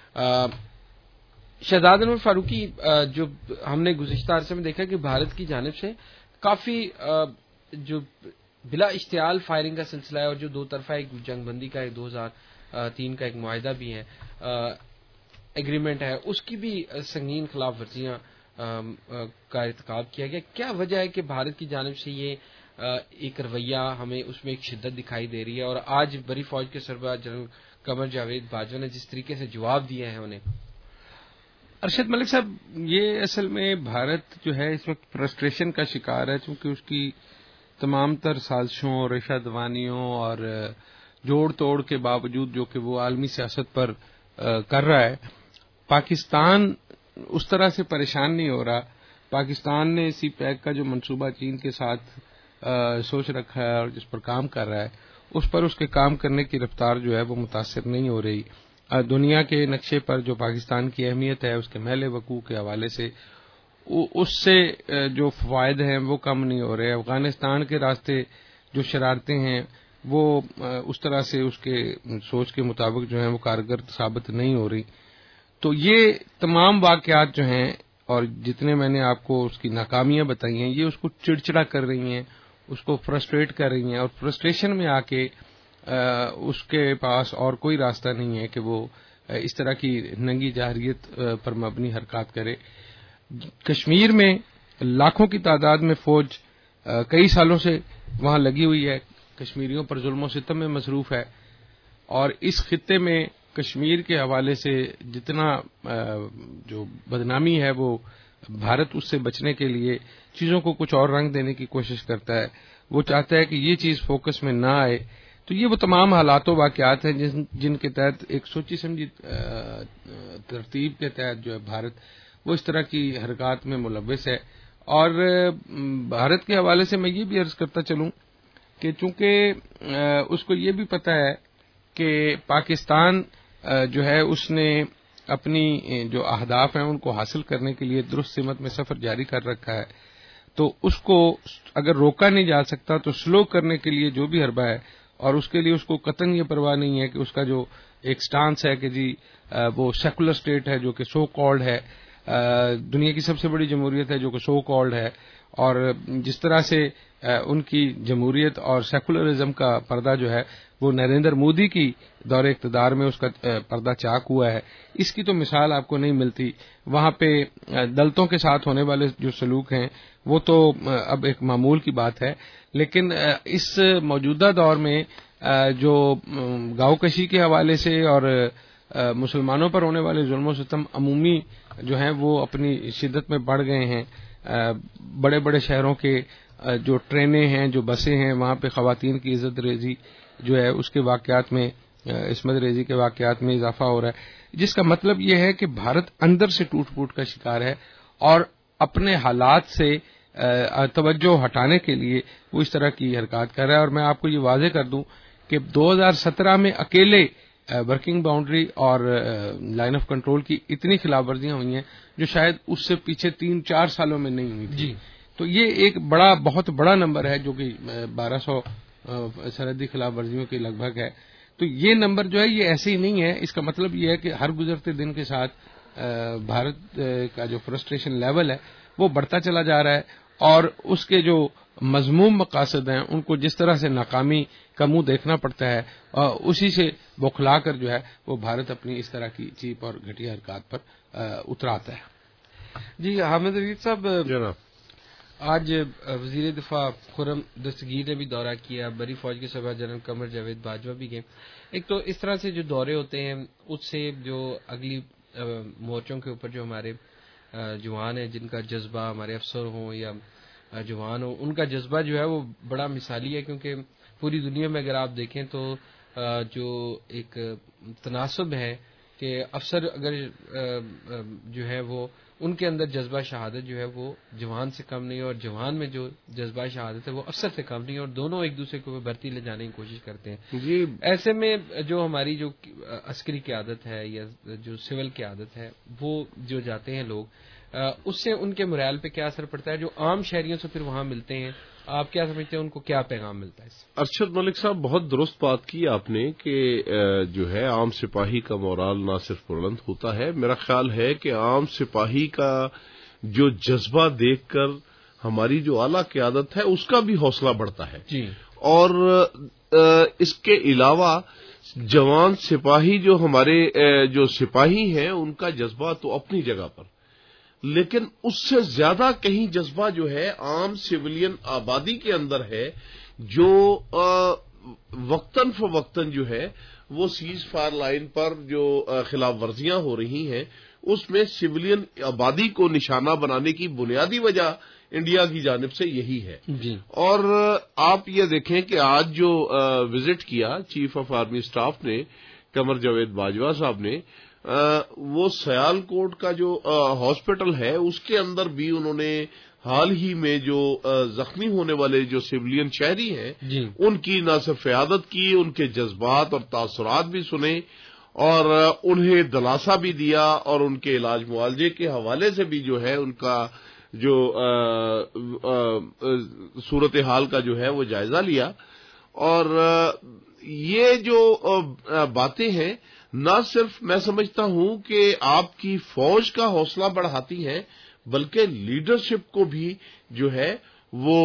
شہزاد انور فاروقی، جو ہم نے گزشتہ عرصے میں دیکھا کہ بھارت کی جانب سے کافی جو بلا اشتعال فائرنگ کا سلسلہ ہے، اور جو دو طرفہ ایک جنگ بندی کا ایک دو ہزار تین کا ایک معاہدہ بھی ہے، ایگریمنٹ ہے، اس کی بھی سنگین خلاف ورزیاں کا ارتکاب کیا گیا۔ کیا وجہ ہے کہ بھارت کی جانب سے یہ ایک رویہ ہمیں اس میں ایک شدت دکھائی دے رہی ہے، اور آج بری فوج کے سربراہ جنرل قمر جاوید باجوہ نے جس طریقے سے جواب دیا ہے انہیں؟ ارشد ملک صاحب، یہ اصل میں بھارت جو ہے اس وقت فرسٹریشن کا شکار ہے، چونکہ اس کی تمام تر سازشوں، ریشہ دوانیوں اور جوڑ توڑ کے باوجود جو کہ وہ عالمی سیاست پر کر رہا ہے، پاکستان اس طرح سے پریشان نہیں ہو رہا۔ پاکستان نے سی پیک کا جو منصوبہ چین کے ساتھ سوچ رکھا ہے اور جس پر کام کر رہا ہے، اس پر اس کے کام کرنے کی رفتار جو ہے وہ متاثر نہیں ہو رہی۔ دنیا کے نقشے پر جو پاکستان کی اہمیت ہے اس کے محل وقوع کے حوالے سے اس سے جو فوائد ہیں وہ کم نہیں ہو رہے۔ افغانستان کے راستے جو شرارتیں ہیں وہ اس طرح سے اس کے سوچ کے مطابق جو ہیں وہ کارگر ثابت نہیں ہو رہی۔ تو یہ تمام واقعات جو ہیں اور جتنے میں نے آپ کو اس کی ناکامیاں بتائی ہیں، یہ اس کو چڑچڑا کر رہی ہیں، اس کو فرسٹریٹ کر رہی ہیں، اور فرسٹریشن میں آ کے اس کے پاس اور کوئی راستہ نہیں ہے کہ وہ اس طرح کی ننگی جارحیت پر مبنی حرکات کرے۔ کشمیر میں لاکھوں کی تعداد میں فوج کئی سالوں سے وہاں لگی ہوئی ہے، کشمیریوں پر ظلم و ستم میں مصروف ہے، اور اس خطے میں کشمیر کے حوالے سے جتنا جو بدنامی ہے وہ بھارت اس سے بچنے کے لیے چیزوں کو کچھ اور رنگ دینے کی کوشش کرتا ہے۔ وہ چاہتا ہے کہ یہ چیز فوکس میں نہ آئے۔ تو یہ وہ تمام حالات و واقعات ہیں جن جن کے تحت ایک سوچی سمجھی ترتیب کے تحت جو ہے بھارت وہ اس طرح کی حرکات میں ملوث ہے۔ اور بھارت کے حوالے سے میں یہ بھی عرض کرتا چلوں کہ چونکہ اس کو یہ بھی پتہ ہے کہ پاکستان جو ہے اس نے اپنی جو اہداف ہیں ان کو حاصل کرنے کے لیے درست سمت میں سفر جاری کر رکھا ہے، تو اس کو اگر روکا نہیں جا سکتا تو سلو کرنے کے لیے جو بھی حربہ ہے اور اس کے لیے اس کو قطعاً یہ پرواہ نہیں ہے کہ اس کا جو ایک سٹانس ہے کہ جی وہ سیکولر اسٹیٹ ہے جو کہ سو کالڈ ہے, دنیا کی سب سے بڑی جمہوریت ہے جو کہ سو کالڈ ہے, اور جس طرح سے ان کی جمہوریت اور سیکولرزم کا پردہ جو ہے وہ نریندر مودی کی دور اقتدار میں اس کا پردہ چاک ہوا ہے, اس کی تو مثال آپ کو نہیں ملتی. وہاں پہ دلتوں کے ساتھ ہونے والے جو سلوک ہیں وہ تو اب ایک معمول کی بات ہے, لیکن اس موجودہ دور میں جو گاؤں کشی کے حوالے سے اور مسلمانوں پر ہونے والے ظلم و ستم عمومی جو ہیں وہ اپنی شدت میں بڑھ گئے ہیں. بڑے بڑے شہروں کے جو ٹرینیں ہیں, جو بسیں ہیں, وہاں پہ خواتین کی عزت ریزی جو ہے اس کے واقعات میں, عصمت ریزی کے واقعات میں اضافہ ہو رہا ہے, جس کا مطلب یہ ہے کہ بھارت اندر سے ٹوٹ پھوٹ کا شکار ہے اور اپنے حالات سے توجہ ہٹانے کے لیے وہ اس طرح کی حرکات کر رہا ہے. اور میں آپ کو یہ واضح کر دوں کہ دو ہزار سترہ میں اکیلے ورکنگ باؤنڈری اور لائن آف کنٹرول کی اتنی خلاف ورزیاں ہوئی ہیں جو شاید اس سے پیچھے تین چار سالوں میں نہیں ہوئی تھی. جی. تو یہ ایک بڑا بہت بڑا نمبر ہے جو کہ بارہ سو سرحدی خلاف ورزیوں کے لگ بھگ ہے. تو یہ نمبر جو ہے یہ ایسے ہی نہیں ہے, اس کا مطلب یہ ہے کہ ہر گزرتے دن کے ساتھ بھارت کا جو فرسٹریشن لیول ہے وہ بڑھتا چلا جا رہا ہے, اور اس کے جو مذموم مقاصد ہیں ان کو جس طرح سے ناکامی کا منہ دیکھنا پڑتا ہے اسی سے بوکھلا کر جو ہے وہ بھارت اپنی اس طرح کی چیپ اور گھٹیا حرکات پر اتراتا ہے. جی حامد عزیز صاحب, آج وزیر دفاع خرم دستگیر نے بھی دورہ کیا, بری فوج کے سربراہ جنرل قمر جاوید باجوہ بھی گئے. ایک تو اس طرح سے جو دورے ہوتے ہیں اس سے جو اگلی مورچوں کے اوپر جو ہمارے جوان ہیں جن کا جذبہ, ہمارے افسر ہوں یا جوان ہوں, ان کا جذبہ جو ہے وہ بڑا مثالی ہے, کیونکہ پوری دنیا میں اگر آپ دیکھیں تو جو ایک تناسب ہے کہ افسر اگر جو ہے وہ ان کے اندر جذبہ شہادت جو ہے وہ جوان سے کم نہیں, اور جوان میں جو جذبہ شہادت ہے وہ افسر سے کم نہیں, اور دونوں ایک دوسرے کو بھرتی لے جانے کی کوشش کرتے ہیں. جی. ایسے میں جو ہماری جو عسکری قیادت ہے یا جو سول قیادت ہے وہ جو جاتے ہیں لوگ, اس سے ان کے مرال پہ کیا اثر پڑتا ہے, جو عام شہریوں سے پھر وہاں ملتے ہیں, آپ کیا سمجھتے ہیں ان کو کیا پیغام ملتا ہے؟ ارشد ملک صاحب بہت درست بات کی آپ نے کہ جو ہے عام سپاہی کا مورال نہ صرف بلند ہوتا ہے, میرا خیال ہے کہ عام سپاہی کا جو جذبہ دیکھ کر ہماری جو اعلیٰ قیادت ہے اس کا بھی حوصلہ بڑھتا ہے. جی. اور اس کے علاوہ جوان سپاہی جو ہمارے جو سپاہی ہیں ان کا جذبہ تو اپنی جگہ پر, لیکن اس سے زیادہ کہیں جذبہ جو ہے عام سویلین آبادی کے اندر ہے, جو وقتاً فوقتاً جو ہے وہ سیز فائر لائن پر جو خلاف ورزیاں ہو رہی ہیں اس میں سویلین آبادی کو نشانہ بنانے کی بنیادی وجہ انڈیا کی جانب سے یہی ہے. جی. اور آپ یہ دیکھیں کہ آج جو وزٹ کیا چیف آف آرمی اسٹاف نے قمر جاوید باجوہ صاحب نے, وہ سیال کوٹ کا جو ہاسپٹل ہے اس کے اندر بھی انہوں نے حال ہی میں جو زخمی ہونے والے جو سویلین شہری ہیں جی. ان کی نہ صرف عیادت کی, ان کے جذبات اور تاثرات بھی سنے اور انہیں دلاسا بھی دیا, اور ان کے علاج معالجے کے حوالے سے بھی جو ہے ان کا جو صورتحال کا جو ہے وہ جائزہ لیا. اور یہ جو باتیں ہیں نہ صرف میں سمجھتا ہوں کہ آپ کی فوج کا حوصلہ بڑھاتی ہیں, بلکہ لیڈرشپ کو بھی جو ہے وہ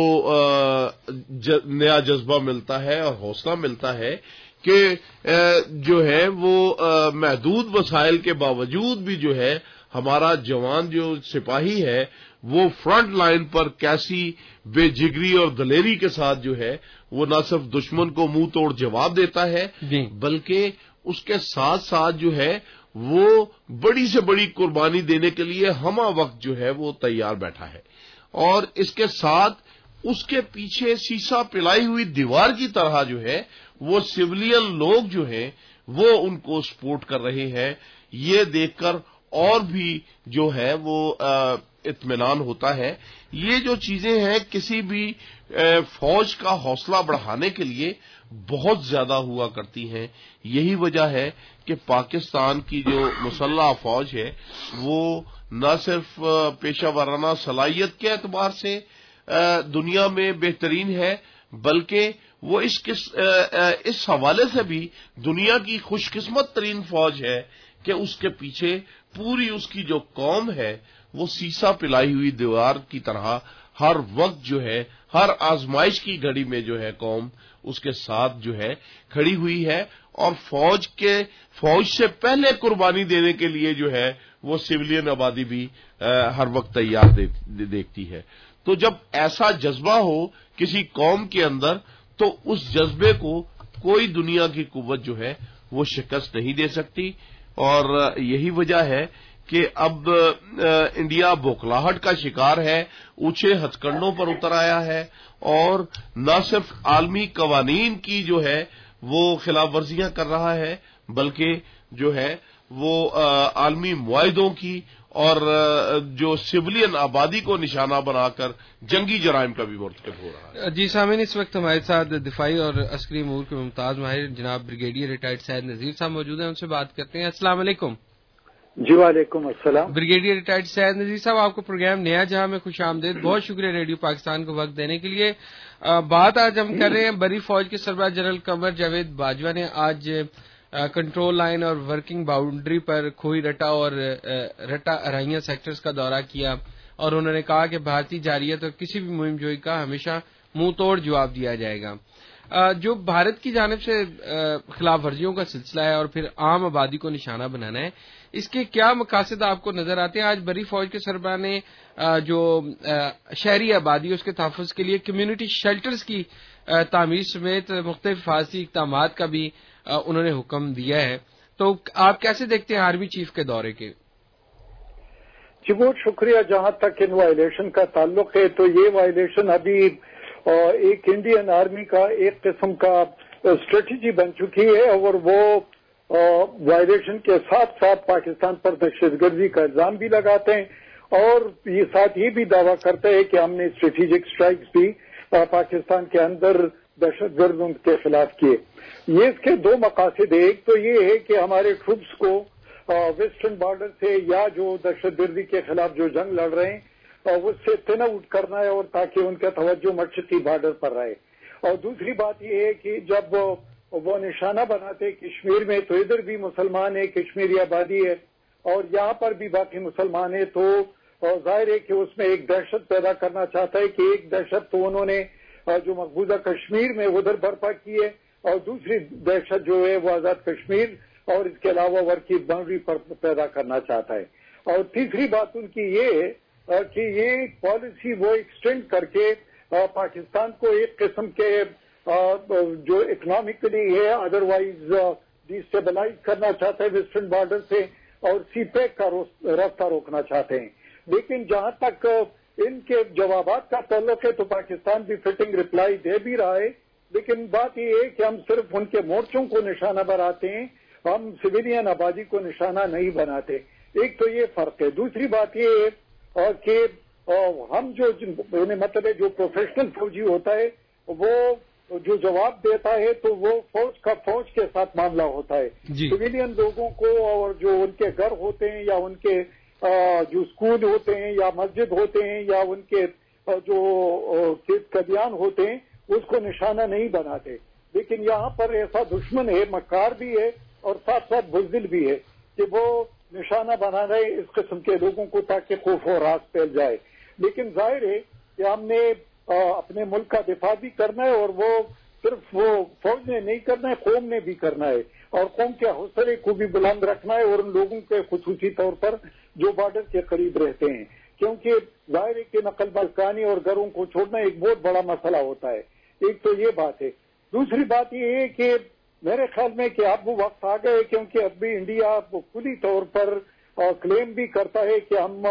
نیا جذبہ ملتا ہے اور حوصلہ ملتا ہے کہ جو ہے وہ محدود وسائل کے باوجود بھی جو ہے ہمارا جوان جو سپاہی ہے وہ فرنٹ لائن پر کیسی بے جگری اور دلیری کے ساتھ جو ہے وہ نہ صرف دشمن کو منہ توڑ جواب دیتا ہے بلکہ اس کے ساتھ ساتھ جو ہے وہ بڑی سے بڑی قربانی دینے کے لیے ہمہ وقت جو ہے وہ تیار بیٹھا ہے. اور اس کے ساتھ اس کے پیچھے سیسا پلائی ہوئی دیوار کی طرح جو ہے وہ سویلین لوگ جو ہیں وہ ان کو سپورٹ کر رہے ہیں. یہ دیکھ کر اور بھی جو ہے وہ اطمینان ہوتا ہے. یہ جو چیزیں ہیں کسی بھی فوج کا حوصلہ بڑھانے کے لیے بہت زیادہ ہوا کرتی ہیں. یہی وجہ ہے کہ پاکستان کی جو مسلح فوج ہے وہ نہ صرف پیشہ ورانہ صلاحیت کے اعتبار سے دنیا میں بہترین ہے بلکہ وہ اس اس حوالے سے بھی دنیا کی خوش قسمت ترین فوج ہے کہ اس کے پیچھے پوری اس کی جو قوم ہے وہ سیسا پلائی ہوئی دیوار کی طرح ہر وقت جو ہے ہر آزمائش کی گھڑی میں جو ہے قوم اس کے ساتھ جو ہے کھڑی ہوئی ہے، اور فوج کے فوج سے پہلے قربانی دینے کے لیے جو ہے وہ سویلین آبادی بھی ہر وقت تیار دیکھتی ہے۔ تو جب ایسا جذبہ ہو کسی قوم کے اندر تو اس جذبے کو کوئی دنیا کی قوت جو ہے وہ شکست نہیں دے سکتی، اور یہی وجہ ہے کہ اب انڈیا بوکھلاہٹ کا شکار ہے، اونچے ہتھ کنڈوں پر اتر آیا ہے، اور نہ صرف عالمی قوانین کی جو ہے وہ خلاف ورزیاں کر رہا ہے بلکہ جو ہے وہ عالمی معاہدوں کی اور جو سویلین آبادی کو نشانہ بنا کر جنگی جرائم کا بھی مرتکب ہو رہا ہے۔ جی سامعین، اس وقت ہمارے ساتھ دفاعی اور عسکری امور کے ممتاز ماہر جناب بریگیڈیئر ریٹائرڈ سید نذیر صاحب موجود ہیں، ان سے بات کرتے ہیں۔ السلام علیکم۔ جی وعلیکم السلام۔ بریگیڈیئر ریٹائرڈ سید نذیر صاحب، آپ کو پروگرام نیا جہاں میں خوش آمدید، بہت شکریہ ریڈیو پاکستان کو وقت دینے کے لیے۔ بات آج ہم کر رہے ہیں بری فوج کے سربراہ جنرل قمر جاوید باجوہ نے آج کنٹرول لائن اور ورکنگ باؤنڈری پر کھوئی رٹا اور رٹا ارائیاں سیکٹرز کا دورہ کیا، اور انہوں نے کہا کہ بھارتی جارحیت اور کسی بھی مہم جوئی کا ہمیشہ منہ توڑ جواب دیا جائے گا۔ جو بھارت کی جانب سے خلاف ورزیوں کا سلسلہ ہے اور پھر عام آبادی کو نشانہ بنانا ہے، اس کے کیا مقاصد آپ کو نظر آتے ہیں؟ آج بری فوج کے سربراہ نے جو شہری آبادی اس کے تحفظ کے لیے کمیونٹی شیلٹرز کی تعمیر سمیت مختلف حفاظتی اقدامات کا بھی انہوں نے حکم دیا ہے، تو آپ کیسے دیکھتے ہیں آرمی چیف کے دورے کے؟ جی بہت شکریہ۔ جہاں تک ان وائلیشن کا تعلق ہے تو یہ وائلیشن ابھی ایک انڈین آرمی کا ایک قسم کا اسٹریٹجی بن چکی ہے، اور وہ وائلیشن کے ساتھ ساتھ پاکستان پر دہشت گردی کا الزام بھی لگاتے ہیں، اور یہ ساتھ یہ بھی دعویٰ کرتے ہیں کہ ہم نے اسٹریٹجک اسٹرائکس بھی پاکستان کے اندر دہشت گردوں کے خلاف کیے۔ یہ اس کے دو مقاصد ہیں۔ ایک تو یہ ہے کہ ہمارے ٹروپس کو ویسٹرن بارڈر سے یا جو دہشت گردی کے خلاف جو جنگ لڑ رہے ہیں اس سے تھن آؤٹ کرنا ہے، اور تاکہ ان کا توجہ مشرقی بارڈر پر رہے۔ اور دوسری بات یہ ہے کہ جب وہ نشانہ بناتے کشمیر میں تو ادھر بھی مسلمان ہے، کشمیری آبادی ہے، اور یہاں پر بھی باقی مسلمان ہے، تو ظاہر ہے کہ اس میں ایک دہشت پیدا کرنا چاہتا ہے کہ ایک دہشت تو انہوں نے جو مقبوضہ کشمیر میں ادھر برپا کی ہے، اور دوسری دہشت جو ہے وہ آزاد کشمیر اور اس کے علاوہ ورکی باؤنڈری پر پیدا کرنا چاہتا ہے۔ اور تیسری بات ان کی یہ ہے کہ یہ پالیسی وہ ایکسٹینڈ کر کے پاکستان کو ایک قسم کے جو اکنامکلی ہے ادروائز ڈیسٹیبلائز کرنا چاہتا ہے ویسٹرن بارڈر سے، اور سی پیک کا راستہ روکنا چاہتے ہیں۔ لیکن جہاں تک ان کے جوابات کا تعلق ہے تو پاکستان بھی فٹنگ رپلائی دے بھی رہا ہے، لیکن بات یہ ہے کہ ہم صرف ان کے مورچوں کو نشانہ بناتے ہیں، ہم سویلین آبادی کو نشانہ نہیں بناتے۔ ایک تو یہ فرق ہے۔ دوسری بات یہ ہے اور کہ ہم جو مطلب ہے جو پروفیشنل فوجی ہوتا ہے وہ جو جواب دیتا ہے تو وہ فوج کا فوج کے ساتھ معاملہ ہوتا ہے۔ سویلین لوگوں کو اور جو ان کے گھر ہوتے ہیں یا ان کے جو اسکول ہوتے ہیں یا مسجد ہوتے ہیں یا ان کے جو کھیت کھلیان ہوتے ہیں اس کو نشانہ نہیں بناتے۔ لیکن یہاں پر ایسا دشمن ہے، مکار بھی ہے اور ساتھ ساتھ بزدل بھی ہے کہ وہ نشانہ بنا رہے اس قسم کے لوگوں کو تاکہ خوف و راز پھیل جائے۔ لیکن ظاہر ہے کہ ہم نے اپنے ملک کا دفاع بھی کرنا ہے، اور وہ صرف وہ فوج نے نہیں کرنا ہے، قوم نے بھی کرنا ہے، اور قوم کے حوصلے کو بھی بلند رکھنا ہے، اور ان لوگوں کے خصوصی طور پر جو بارڈر کے قریب رہتے ہیں، کیونکہ ظاہر ہے کہ نقل مکانی اور گھروں کو چھوڑنا ایک بہت بڑا مسئلہ ہوتا ہے۔ ایک تو یہ بات ہے۔ دوسری بات یہ ہے کہ میرے خیال میں کہ اب وہ وقت آ گئے، کیونکہ اب بھی انڈیا کھلی طور پر کلیم بھی کرتا ہے کہ ہم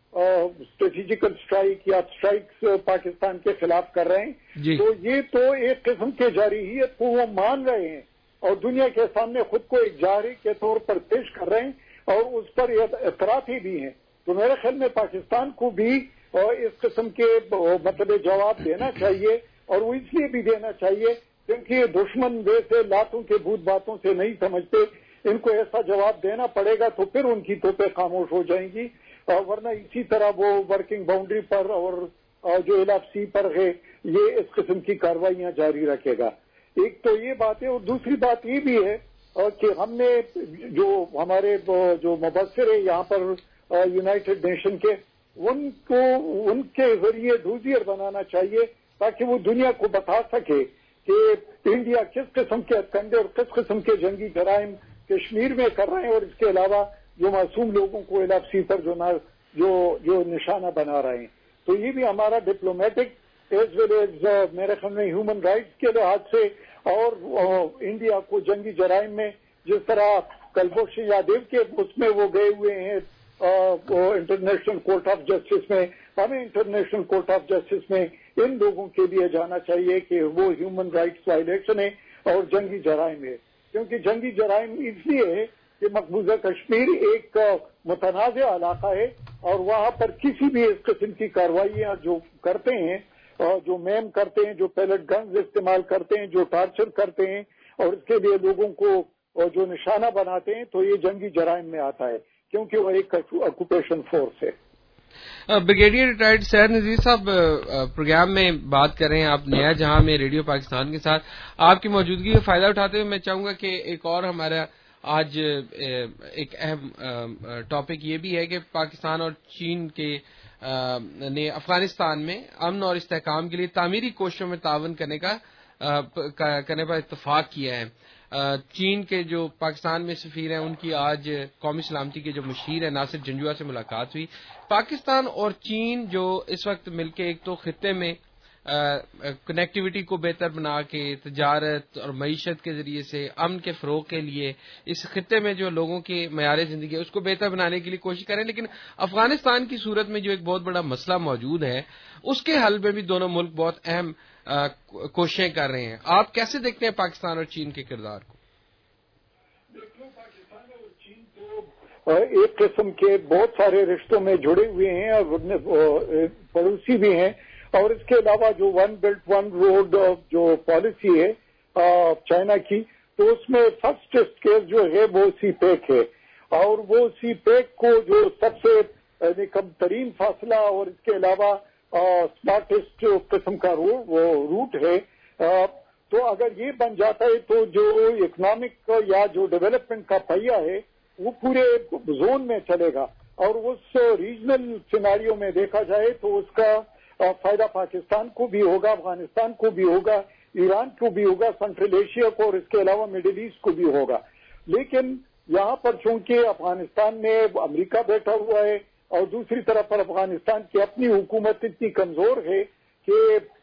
اسٹریٹجیکل اسٹرائک یا اسٹرائکس پاکستان کے خلاف کر رہے ہیں جی۔ تو یہ تو ایک قسم کے جارحیت کو وہ مان رہے ہیں اور دنیا کے سامنے خود کو ایک جارح کے طور پر پیش کر رہے ہیں، اور اس پر اعترافی بھی ہیں۔ تو میرے خیال میں پاکستان کو بھی اس قسم کے مطلب جواب دینا چاہیے، اور وہ اس لیے بھی دینا چاہیے کیونکہ یہ دشمن ویسے لاتوں کے بھوت باتوں سے نہیں سمجھتے، ان کو ایسا جواب دینا پڑے گا تو پھر ان کی توپیں خاموش ہو جائیں گی، ورنہ اسی طرح وہ ورکنگ باؤنڈری پر اور جو ایل ایف سی پر ہے یہ اس قسم کی کارروائیاں جاری رکھے گا. ایک تو یہ بات ہے، اور دوسری بات یہ بھی ہے کہ ہم نے جو ہمارے جو مبصر ہیں یہاں پر یونائٹڈ نیشن کے، ان کو ان کے ذریعے ڈوزیئر بنانا چاہیے تاکہ وہ دنیا کو بتا سکے کہ انڈیا کس قسم کے ہتھکنڈے اور کس قسم کے جنگی جرائم کشمیر میں کر رہے ہیں، اور اس کے علاوہ جو معصوم لوگوں کو ایل ایف سی پر جو جو جو نشانہ بنا رہے ہیں. تو یہ بھی ہمارا ڈپلومیٹک ایز ویل ایز میرے خیال میں ہیومن رائٹس کے لحاظ سے، اور انڈیا کو جنگی جرائم میں جس طرح کلبھوش یادیو کے اس میں وہ گئے ہوئے ہیں انٹرنیشنل کورٹ آف جسٹس میں، ہمیں انٹرنیشنل کورٹ آف جسٹس میں ان لوگوں کے لیے جانا چاہیے کہ وہ ہیومن رائٹس وائلیشن ہے اور جنگی جرائم ہے. کیونکہ جنگی جرائم اس لیے ہے کہ مقبوضہ کشمیر ایک متنازع علاقہ ہے، اور وہاں پر کسی بھی اس قسم کی کارروائیاں جو کرتے ہیں، جو میم کرتے ہیں، جو پیلٹ گنز استعمال کرتے ہیں، جو ٹارچر کرتے ہیں اور اس کے لیے لوگوں کو جو نشانہ بناتے ہیں، تو یہ جنگی جرائم میں آتا ہے کیونکہ وہ ایک آکوپیشن فورس ہے. بریگیڈیئر ریٹائرڈ سیر نذیر صاحب پروگرام میں بات کر رہے ہیں آپ نیا جہاں میں ریڈیو پاکستان کے ساتھ. آپ کی موجودگی کا فائدہ اٹھاتے ہوئے میں چاہوں گا کہ ایک اور ہمارا آج ایک اہم ٹاپک یہ بھی ہے کہ پاکستان اور چین کے نے افغانستان میں امن اور استحکام کے لیے تعمیری کوششوں میں تعاون کرنے کا کرنے پر اتفاق کیا ہے. چین کے جو پاکستان میں سفیر ہیں ان کی آج قومی سلامتی کے جو مشیر ہیں ناصر جنجوعہ سے ملاقات ہوئی. پاکستان اور چین جو اس وقت مل کے ایک تو خطے میں کنیکٹیوٹی کو بہتر بنا کے تجارت اور معیشت کے ذریعے سے امن کے فروغ کے لیے اس خطے میں جو لوگوں کے معیار زندگی ہے اس کو بہتر بنانے کے لیے کوشش کریں، لیکن افغانستان کی صورت میں جو ایک بہت بڑا مسئلہ موجود ہے اس کے حل میں بھی دونوں ملک بہت اہم کوششیں کر رہے ہیں. آپ کیسے دیکھتے ہیں پاکستان اور چین کے کردار کو؟ پاکستان اور چین تو ایک قسم کے بہت سارے رشتوں میں جڑے ہوئے ہیں اور پڑوسی بھی ہیں، اور اس کے علاوہ جو ون بیلٹ ون روڈ جو پالیسی ہے چائنا کی، تو اس میں فرسٹ اسٹیج جو ہے وہ سی پیک ہے، اور وہ سی پیک کو جو سب سے کم ترین فاصلہ اور اس کے علاوہ اسمارٹسٹ قسم کا روٹ ہے. تو اگر یہ بن جاتا ہے تو جو اکنامک یا جو ڈیولپمنٹ کا پہیہ ہے وہ پورے زون میں چلے گا، اور اس ریجنل سیناریو میں دیکھا جائے تو اس کا فائدہ پاکستان کو بھی ہوگا، افغانستان کو بھی ہوگا، ایران کو بھی ہوگا، سنٹرل ایشیا کو، اور اس کے علاوہ مڈل ایسٹ کو بھی ہوگا. لیکن یہاں پر چونکہ افغانستان میں امریکہ بیٹھا ہوا ہے اور دوسری طرف پر افغانستان کی اپنی حکومت اتنی کمزور ہے کہ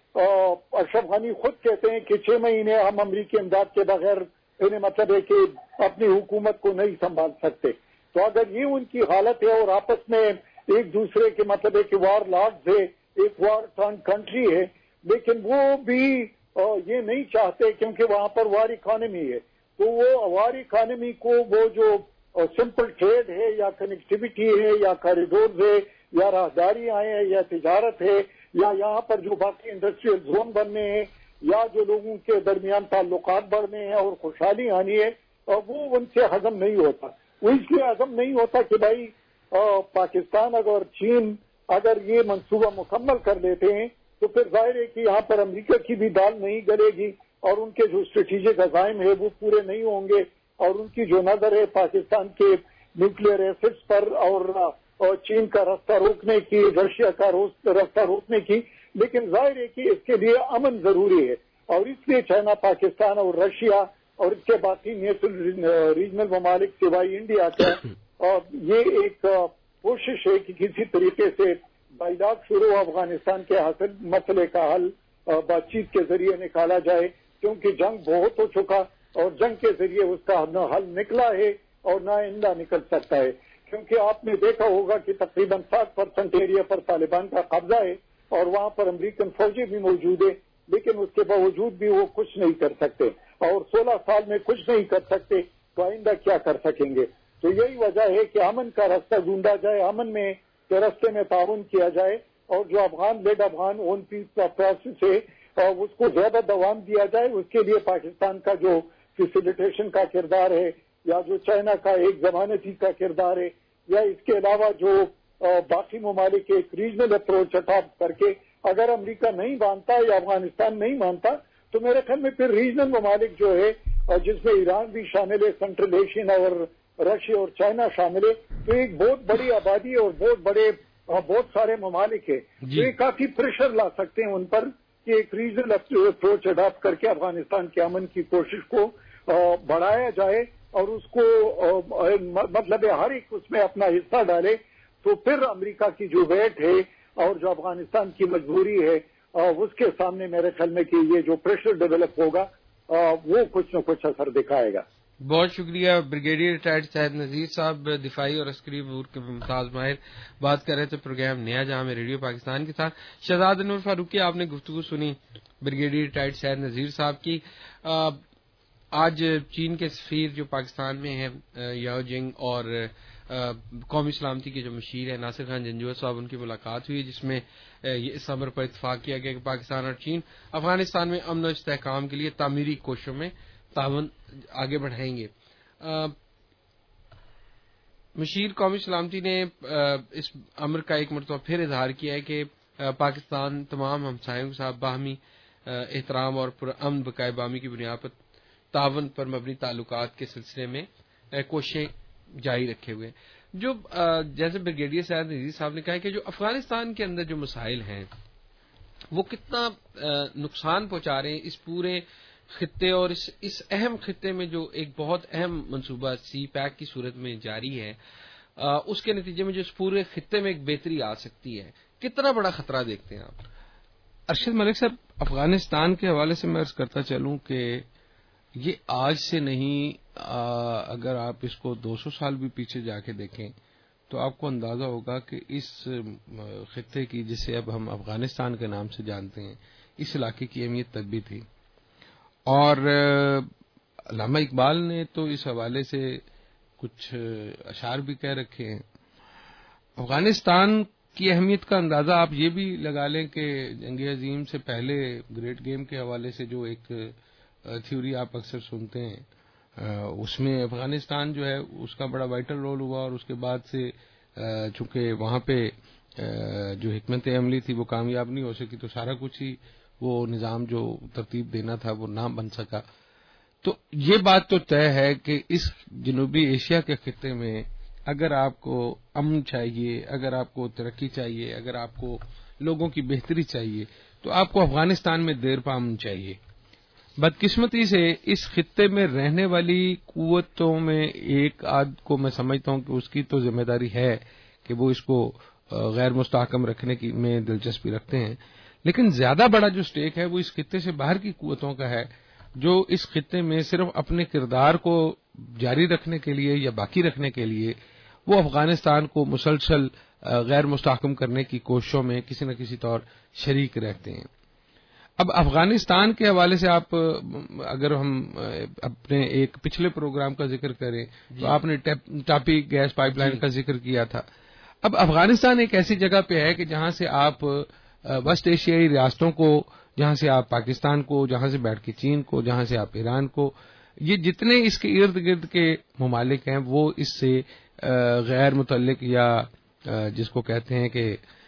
اشرف غنی خود کہتے ہیں کہ چھ مہینے ہم امریکی امداد کے بغیر انہیں مطلب ہے کہ اپنی حکومت کو نہیں سنبھال سکتے. تو اگر یہ ان کی حالت ہے اور آپس میں ایک دوسرے کے مطلب ہے کہ وار لارڈز ہے، ایک وار ٹرن کنٹری ہے، لیکن وہ بھی یہ نہیں چاہتے کیونکہ وہاں پر وار اکانومی ہے، تو وہ وار اکانومی کو وہ جو سمپل ٹریڈ ہے یا کنیکٹیوٹی ہے یا کاریڈورز ہے یا راہداریاں ہیں یا تجارت ہے یا یہاں پر جو باقی انڈسٹریل زون بننے ہیں یا جو لوگوں کے درمیان تعلقات بڑھنے ہیں اور خوشحالی آنی ہے، وہ ان سے ہضم نہیں ہوتا. وہ اس لیے ہضم نہیں ہوتا کہ بھائی پاکستان اگر چین اگر یہ منصوبہ مکمل کر لیتے ہیں تو پھر ظاہر ہے کہ یہاں پر امریکہ کی بھی دال نہیں گلے گی اور ان کے جو اسٹریٹجک عزائم ہے وہ پورے نہیں ہوں گے، اور ان کی جو نظر ہے پاکستان کے نیوکلیئر ایسٹس پر اور چین کا راستہ روکنے کی، رشیا کا راستہ روکنے کی. لیکن ظاہر ہے کہ اس کے لیے امن ضروری ہے، اور اس لیے چائنا، پاکستان اور رشیا اور اس کے باقی ریجنل ممالک سوائے انڈیا کا اور یہ ایک کوشش ہے کہ کسی طریقے سے بائیلاک شروع افغانستان کے حاصل مسئلے کا حل بات چیت کے ذریعے نکالا جائے، کیونکہ جنگ بہت ہو چکا اور جنگ کے ذریعے اس کا نہ حل نکلا ہے اور نہ آئندہ نکل سکتا ہے. کیونکہ آپ نے دیکھا ہوگا کہ تقریباً سات پرسنٹ ایریا پر طالبان کا قبضہ ہے اور وہاں پر امریکن فوجی بھی موجود ہیں، لیکن اس کے باوجود بھی وہ کچھ نہیں کر سکتے، اور سولہ سال میں کچھ نہیں کر سکتے تو آئندہ کیا کر سکیں گے. تو یہی وجہ ہے کہ امن کا راستہ ڈھونڈا جائے، امن میں کے راستے میں تعاون کیا جائے، اور جو Afghan led Afghan owned peace کا پروسیس ہے اور اس کو زیادہ دوام دیا جائے. اس کے لیے پاکستان کا جو فیسیلیٹیشن کا کردار ہے یا جو چائنا کا ایک ضمانتی کا کردار ہے یا اس کے علاوہ جو باقی ممالک ایک ریجنل اپروچ اڈاپٹ کر کے اگر امریکہ نہیں مانتا یا افغانستان نہیں مانتا تو میرے خیال میں پھر ریجنل ممالک جو ہے اور جس میں ایران بھی شامل ہے، سینٹرل ایشین اور رشیا اور چائنا شامل ہے، تو ایک بہت بڑی آبادی اور بہت بڑے بہت سارے ممالک ہیں تو یہ کافی پریشر لا سکتے ہیں ان پر کہ ایک ریجنل اپروچ اڈاپٹ کر کے افغانستان کے امن کی کوشش کو بڑھایا جائے اور اس کو مطلب ہر ایک اس میں اپنا حصہ ڈالے، تو پھر امریکہ کی جو ویٹ ہے اور جو افغانستان کی مجبوری ہے اس کے سامنے میرے خیال میں کہ یہ جو پریشر ڈیولپ ہوگا وہ کچھ نہ کچھ اثر دکھائے گا. بہت شکریہ بریگیڈیئر ریٹائرڈ سید نذیر صاحب، دفاعی اور عسکری امور کے ممتاز ماہر، بات کر رہے تھے پروگرام نیا جہاں میں ریڈیو پاکستان کے ساتھ. شہزاد انور فاروقی، آپ نے گفتگو سنی بریگیڈیئر ریٹائرڈ سید نذیر صاحب کی. آج چین کے سفیر جو پاکستان میں ہیں یاو جنگ اور قومی سلامتی کے جو مشیر ہیں ناصر خان جنجوعہ صاحب، ان کی ملاقات ہوئی جس میں یہ اس امر پر اتفاق کیا گیا کہ پاکستان اور چین افغانستان میں امن و استحکام کے لیے تعمیری کوششوں میں تعاون آگے بڑھائیں گے. مشیر قومی سلامتی نے اس امر کا ایک مرتبہ پھر اظہار کیا ہے کہ پاکستان تمام ہمسایوں کے ساتھ باہمی احترام اور پرامن بقائے بامی کی بنیاد پر تعاون پر مبنی تعلقات کے سلسلے میں کوششیں جاری رکھے ہوئے. جو جیسے بریگیڈیئر سید نذیر صاحب نے کہا کہ جو افغانستان کے اندر جو مسائل ہیں وہ کتنا نقصان پہنچا رہے ہیں اس پورے خطے اور اس اس اہم خطے میں جو ایک بہت اہم منصوبہ سی پیک کی صورت میں جاری ہے، اس کے نتیجے میں جو اس پورے خطے میں ایک بہتری آ سکتی ہے، کتنا بڑا خطرہ دیکھتے ہیں آپ؟ ارشد ملک صاحب، افغانستان کے حوالے سے میں عرض کرتا چلوں کہ یہ آج سے نہیں، اگر آپ اس کو دو سو سال بھی پیچھے جا کے دیکھیں تو آپ کو اندازہ ہوگا کہ اس خطے کی، جسے اب ہم افغانستان کے نام سے جانتے ہیں، اس علاقے کی اہمیت تب بھی تھی. اور علامہ اقبال نے تو اس حوالے سے کچھ اشعار بھی کہہ رکھے ہیں. افغانستان کی اہمیت کا اندازہ آپ یہ بھی لگا لیں کہ جنگ عظیم سے پہلے گریٹ گیم کے حوالے سے جو ایک تھیوری آپ اکثر سنتے ہیں، اس میں افغانستان جو ہے اس کا بڑا وائٹل رول ہوا، اور اس کے بعد سے چونکہ وہاں پہ جو حکمت عملی تھی وہ کامیاب نہیں ہو سکی تو سارا کچھ ہی وہ نظام جو ترتیب دینا تھا وہ نہ بن سکا. تو یہ بات تو طے ہے کہ اس جنوبی ایشیا کے خطے میں اگر آپ کو امن چاہیے، اگر آپ کو ترقی چاہیے، اگر آپ کو لوگوں کی بہتری چاہیے تو آپ کو افغانستان میں دیر پا امن چاہیے. بدقسمتی سے اس خطے میں رہنے والی قوتوں میں ایک آدھ کو میں سمجھتا ہوں کہ اس کی تو ذمہ داری ہے کہ وہ اس کو غیر مستحکم رکھنے کی میں دلچسپی رکھتے ہیں، لیکن زیادہ بڑا جو سٹیک ہے وہ اس خطے سے باہر کی قوتوں کا ہے جو اس خطے میں صرف اپنے کردار کو جاری رکھنے کے لیے یا باقی رکھنے کے لیے وہ افغانستان کو مسلسل غیر مستحکم کرنے کی کوششوں میں کسی نہ کسی طور شریک رہتے ہیں. اب افغانستان کے حوالے سے آپ اگر ہم اپنے ایک پچھلے پروگرام کا ذکر کریں تو آپ نے ٹاپی گیس پائپ لائن کا ذکر کیا تھا. اب افغانستان ایک ایسی جگہ پہ ہے کہ جہاں سے آپ ویسٹ ایشیائی ریاستوں کو، جہاں سے آپ پاکستان کو، جہاں سے بیٹھ کے چین کو، جہاں سے آپ ایران کو، یہ جتنے اس کے ارد گرد کے ممالک ہیں وہ اس سے غیر متعلق یا جس کو کہتے ہیں کہ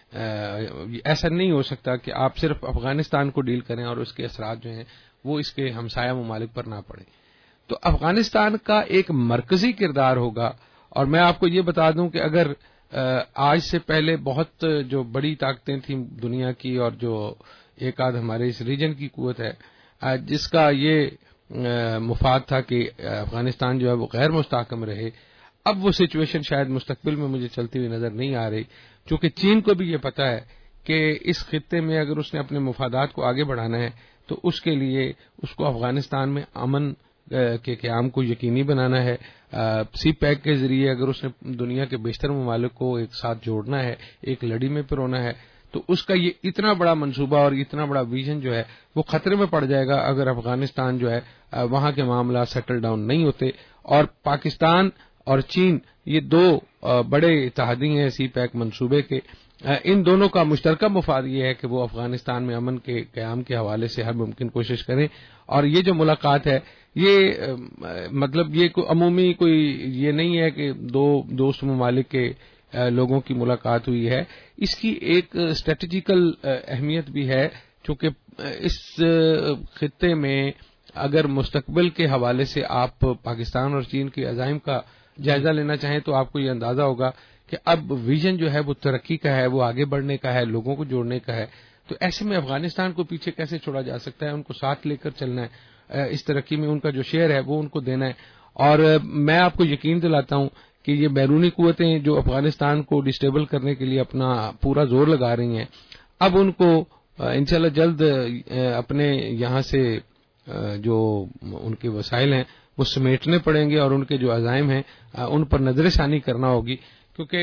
ایسا نہیں ہو سکتا کہ آپ صرف افغانستان کو ڈیل کریں اور اس کے اثرات جو ہیں وہ اس کے ہمسایہ ممالک پر نہ پڑیں. تو افغانستان کا ایک مرکزی کردار ہوگا. اور میں آپ کو یہ بتا دوں کہ اگر آج سے پہلے بہت جو بڑی طاقتیں تھیں دنیا کی اور جو ایک آدھ ہمارے اس ریجن کی قوت ہے جس کا یہ مفاد تھا کہ افغانستان جو ہے وہ غیر مستحکم رہے، اب وہ سچویشن شاید مستقبل میں مجھے چلتی ہوئی نظر نہیں آ رہی، چونکہ چین کو بھی یہ پتا ہے کہ اس خطے میں اگر اس نے اپنے مفادات کو آگے بڑھانا ہے تو اس کے لیے اس کو افغانستان میں امن کے قیام کو یقینی بنانا ہے. سی پیک کے ذریعے اگر اس نے دنیا کے بیشتر ممالک کو ایک ساتھ جوڑنا ہے، ایک لڑی میں پرونا ہے، تو اس کا یہ اتنا بڑا منصوبہ اور اتنا بڑا ویژن جو ہے وہ خطرے میں پڑ جائے گا اگر افغانستان جو ہے وہاں کے معاملات سیٹل ڈاؤن نہیں ہوتے. اور پاکستان اور چین یہ دو بڑے اتحادی ہیں سی پیک منصوبے کے، ان دونوں کا مشترکہ مفاد یہ ہے کہ وہ افغانستان میں امن کے قیام کے حوالے سے ہر ممکن کوشش کریں. اور یہ جو ملاقات ہے یہ مطلب یہ کوئی عمومی کوئی یہ نہیں ہے کہ دو دوست ممالک کے لوگوں کی ملاقات ہوئی ہے. اس کی ایک اسٹریٹجیکل اہمیت بھی ہے، چونکہ اس خطے میں اگر مستقبل کے حوالے سے آپ پاکستان اور چین کے عزائم کا جائزہ لینا چاہیں تو آپ کو یہ اندازہ ہوگا کہ اب ویژن جو ہے وہ ترقی کا ہے، وہ آگے بڑھنے کا ہے، لوگوں کو جوڑنے کا ہے. تو ایسے میں افغانستان کو پیچھے کیسے چھوڑا جا سکتا ہے؟ ان کو ساتھ لے کر چلنا ہے، اس ترقی میں ان کا جو شیئر ہے وہ ان کو دینا ہے. اور میں آپ کو یقین دلاتا ہوں کہ یہ بیرونی قوتیں جو افغانستان کو ڈسٹیبل کرنے کے لیے اپنا پورا زور لگا رہی ہیں، اب ان کو انشاءاللہ جلد اپنے یہاں سے جو ان کے وسائل ہیں وہ سمیٹنے پڑیں گے، اور ان کے جو عزائم ہیں ان پر نظر ثانی کرنا ہوگی. کیونکہ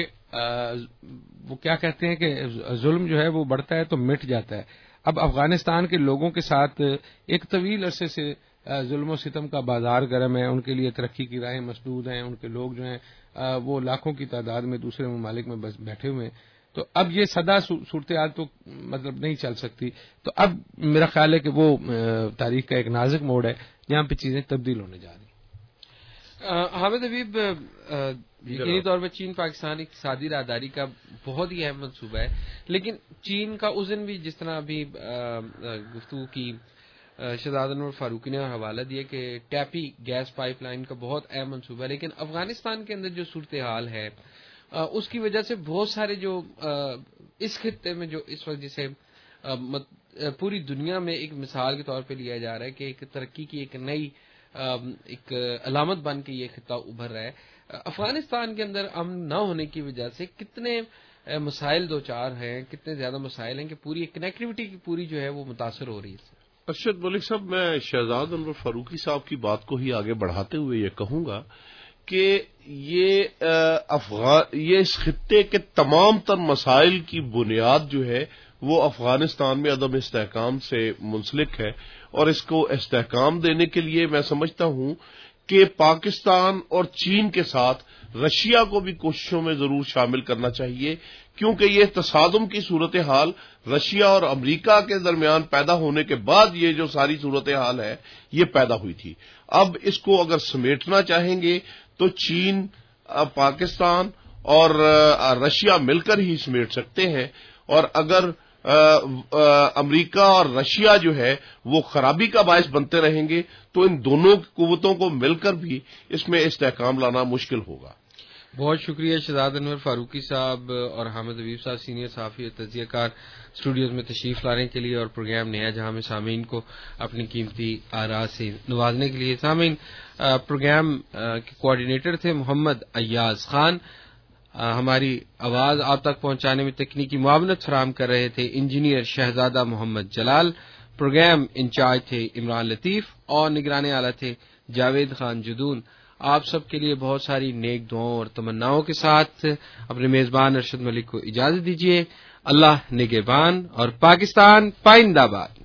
وہ کیا کہتے ہیں کہ ظلم جو ہے وہ بڑھتا ہے تو مٹ جاتا ہے. اب افغانستان کے لوگوں کے ساتھ ایک طویل عرصے سے ظلم و ستم کا بازار گرم ہے، ان کے لیے ترقی کی راہیں مسدود ہیں، ان کے لوگ جو ہیں وہ لاکھوں کی تعداد میں دوسرے ممالک میں بس بیٹھے ہوئے ہیں. تو اب یہ سدا صورتحال تو مطلب نہیں چل سکتی. تو اب میرا خیال ہے کہ وہ تاریخ کا ایک نازک موڑ ہے جہاں پہ چیزیں تبدیل ہونے جا رہی ہیں. حامد حبیب، یقینی طور پر چین پاکستان اقتصادی راہداری کا بہت ہی اہم منصوبہ ہے، لیکن چین کا عزم بھی جس طرح ابھی گفتگو کی شہزاد انور فاروقی نے حوالہ دیا کہ ٹیپی گیس پائپ لائن کا بہت اہم منصوبہ ہے، لیکن افغانستان کے اندر جو صورتحال ہے اس کی وجہ سے بہت سارے جو اس خطے میں جو اس وقت جسے پوری دنیا میں ایک مثال کے طور پہ لیا جا رہا ہے کہ ایک ترقی کی ایک نئی ایک علامت بن کے یہ خطہ ابھر رہا ہے، افغانستان کے اندر امن نہ ہونے کی وجہ سے کتنے مسائل دو چار ہیں، کتنے زیادہ مسائل ہیں کہ پوری کنیکٹیوٹی کی پوری جو ہے وہ متاثر ہو رہی ہے. ارشد ملک صاحب، میں شہزاد انور فاروقی صاحب کی بات کو ہی آگے بڑھاتے ہوئے یہ کہوں گا کہ یہ افغان یہ اس خطے کے تمام تر مسائل کی بنیاد جو ہے وہ افغانستان میں عدم استحکام سے منسلک ہے، اور اس کو استحکام دینے کے لیے میں سمجھتا ہوں کہ پاکستان اور چین کے ساتھ رشیا کو بھی کوششوں میں ضرور شامل کرنا چاہیے، کیونکہ یہ تصادم کی صورتحال رشیا اور امریکہ کے درمیان پیدا ہونے کے بعد یہ جو ساری صورتحال ہے یہ پیدا ہوئی تھی. اب اس کو اگر سمیٹنا چاہیں گے تو چین، پاکستان اور رشیا مل کر ہی سمیٹ سکتے ہیں، اور اگر امریکہ اور رشیا جو ہے وہ خرابی کا باعث بنتے رہیں گے تو ان دونوں قوتوں کو مل کر بھی اس میں استحکام لانا مشکل ہوگا. بہت شکریہ شہزاد انور فاروقی صاحب اور حامد حبیب صاحب، سینئر صحافی اور تجزیہ کار، اسٹوڈیوز میں تشریف لانے کے لیے اور پروگرام نیا جہاں میں سامعین کو اپنی قیمتی آراء سے نوازنے کے لیے. سامعین، پروگرام کے کوآرڈینیٹر تھے محمد ایاز خان، ہماری آواز آپ تک پہنچانے میں تکنیکی معاونت فراہم کر رہے تھے انجینئر شہزادہ محمد جلال، پروگرام انچارج تھے عمران لطیف اور نگران اعلیٰ تھے جاوید خان جدون. آپ سب کے لیے بہت ساری نیک دعاؤں اور تمناؤں کے ساتھ اپنے میزبان ارشد ملک کو اجازت دیجیے. اللہ نگہبان اور پاکستان پائندہ باد.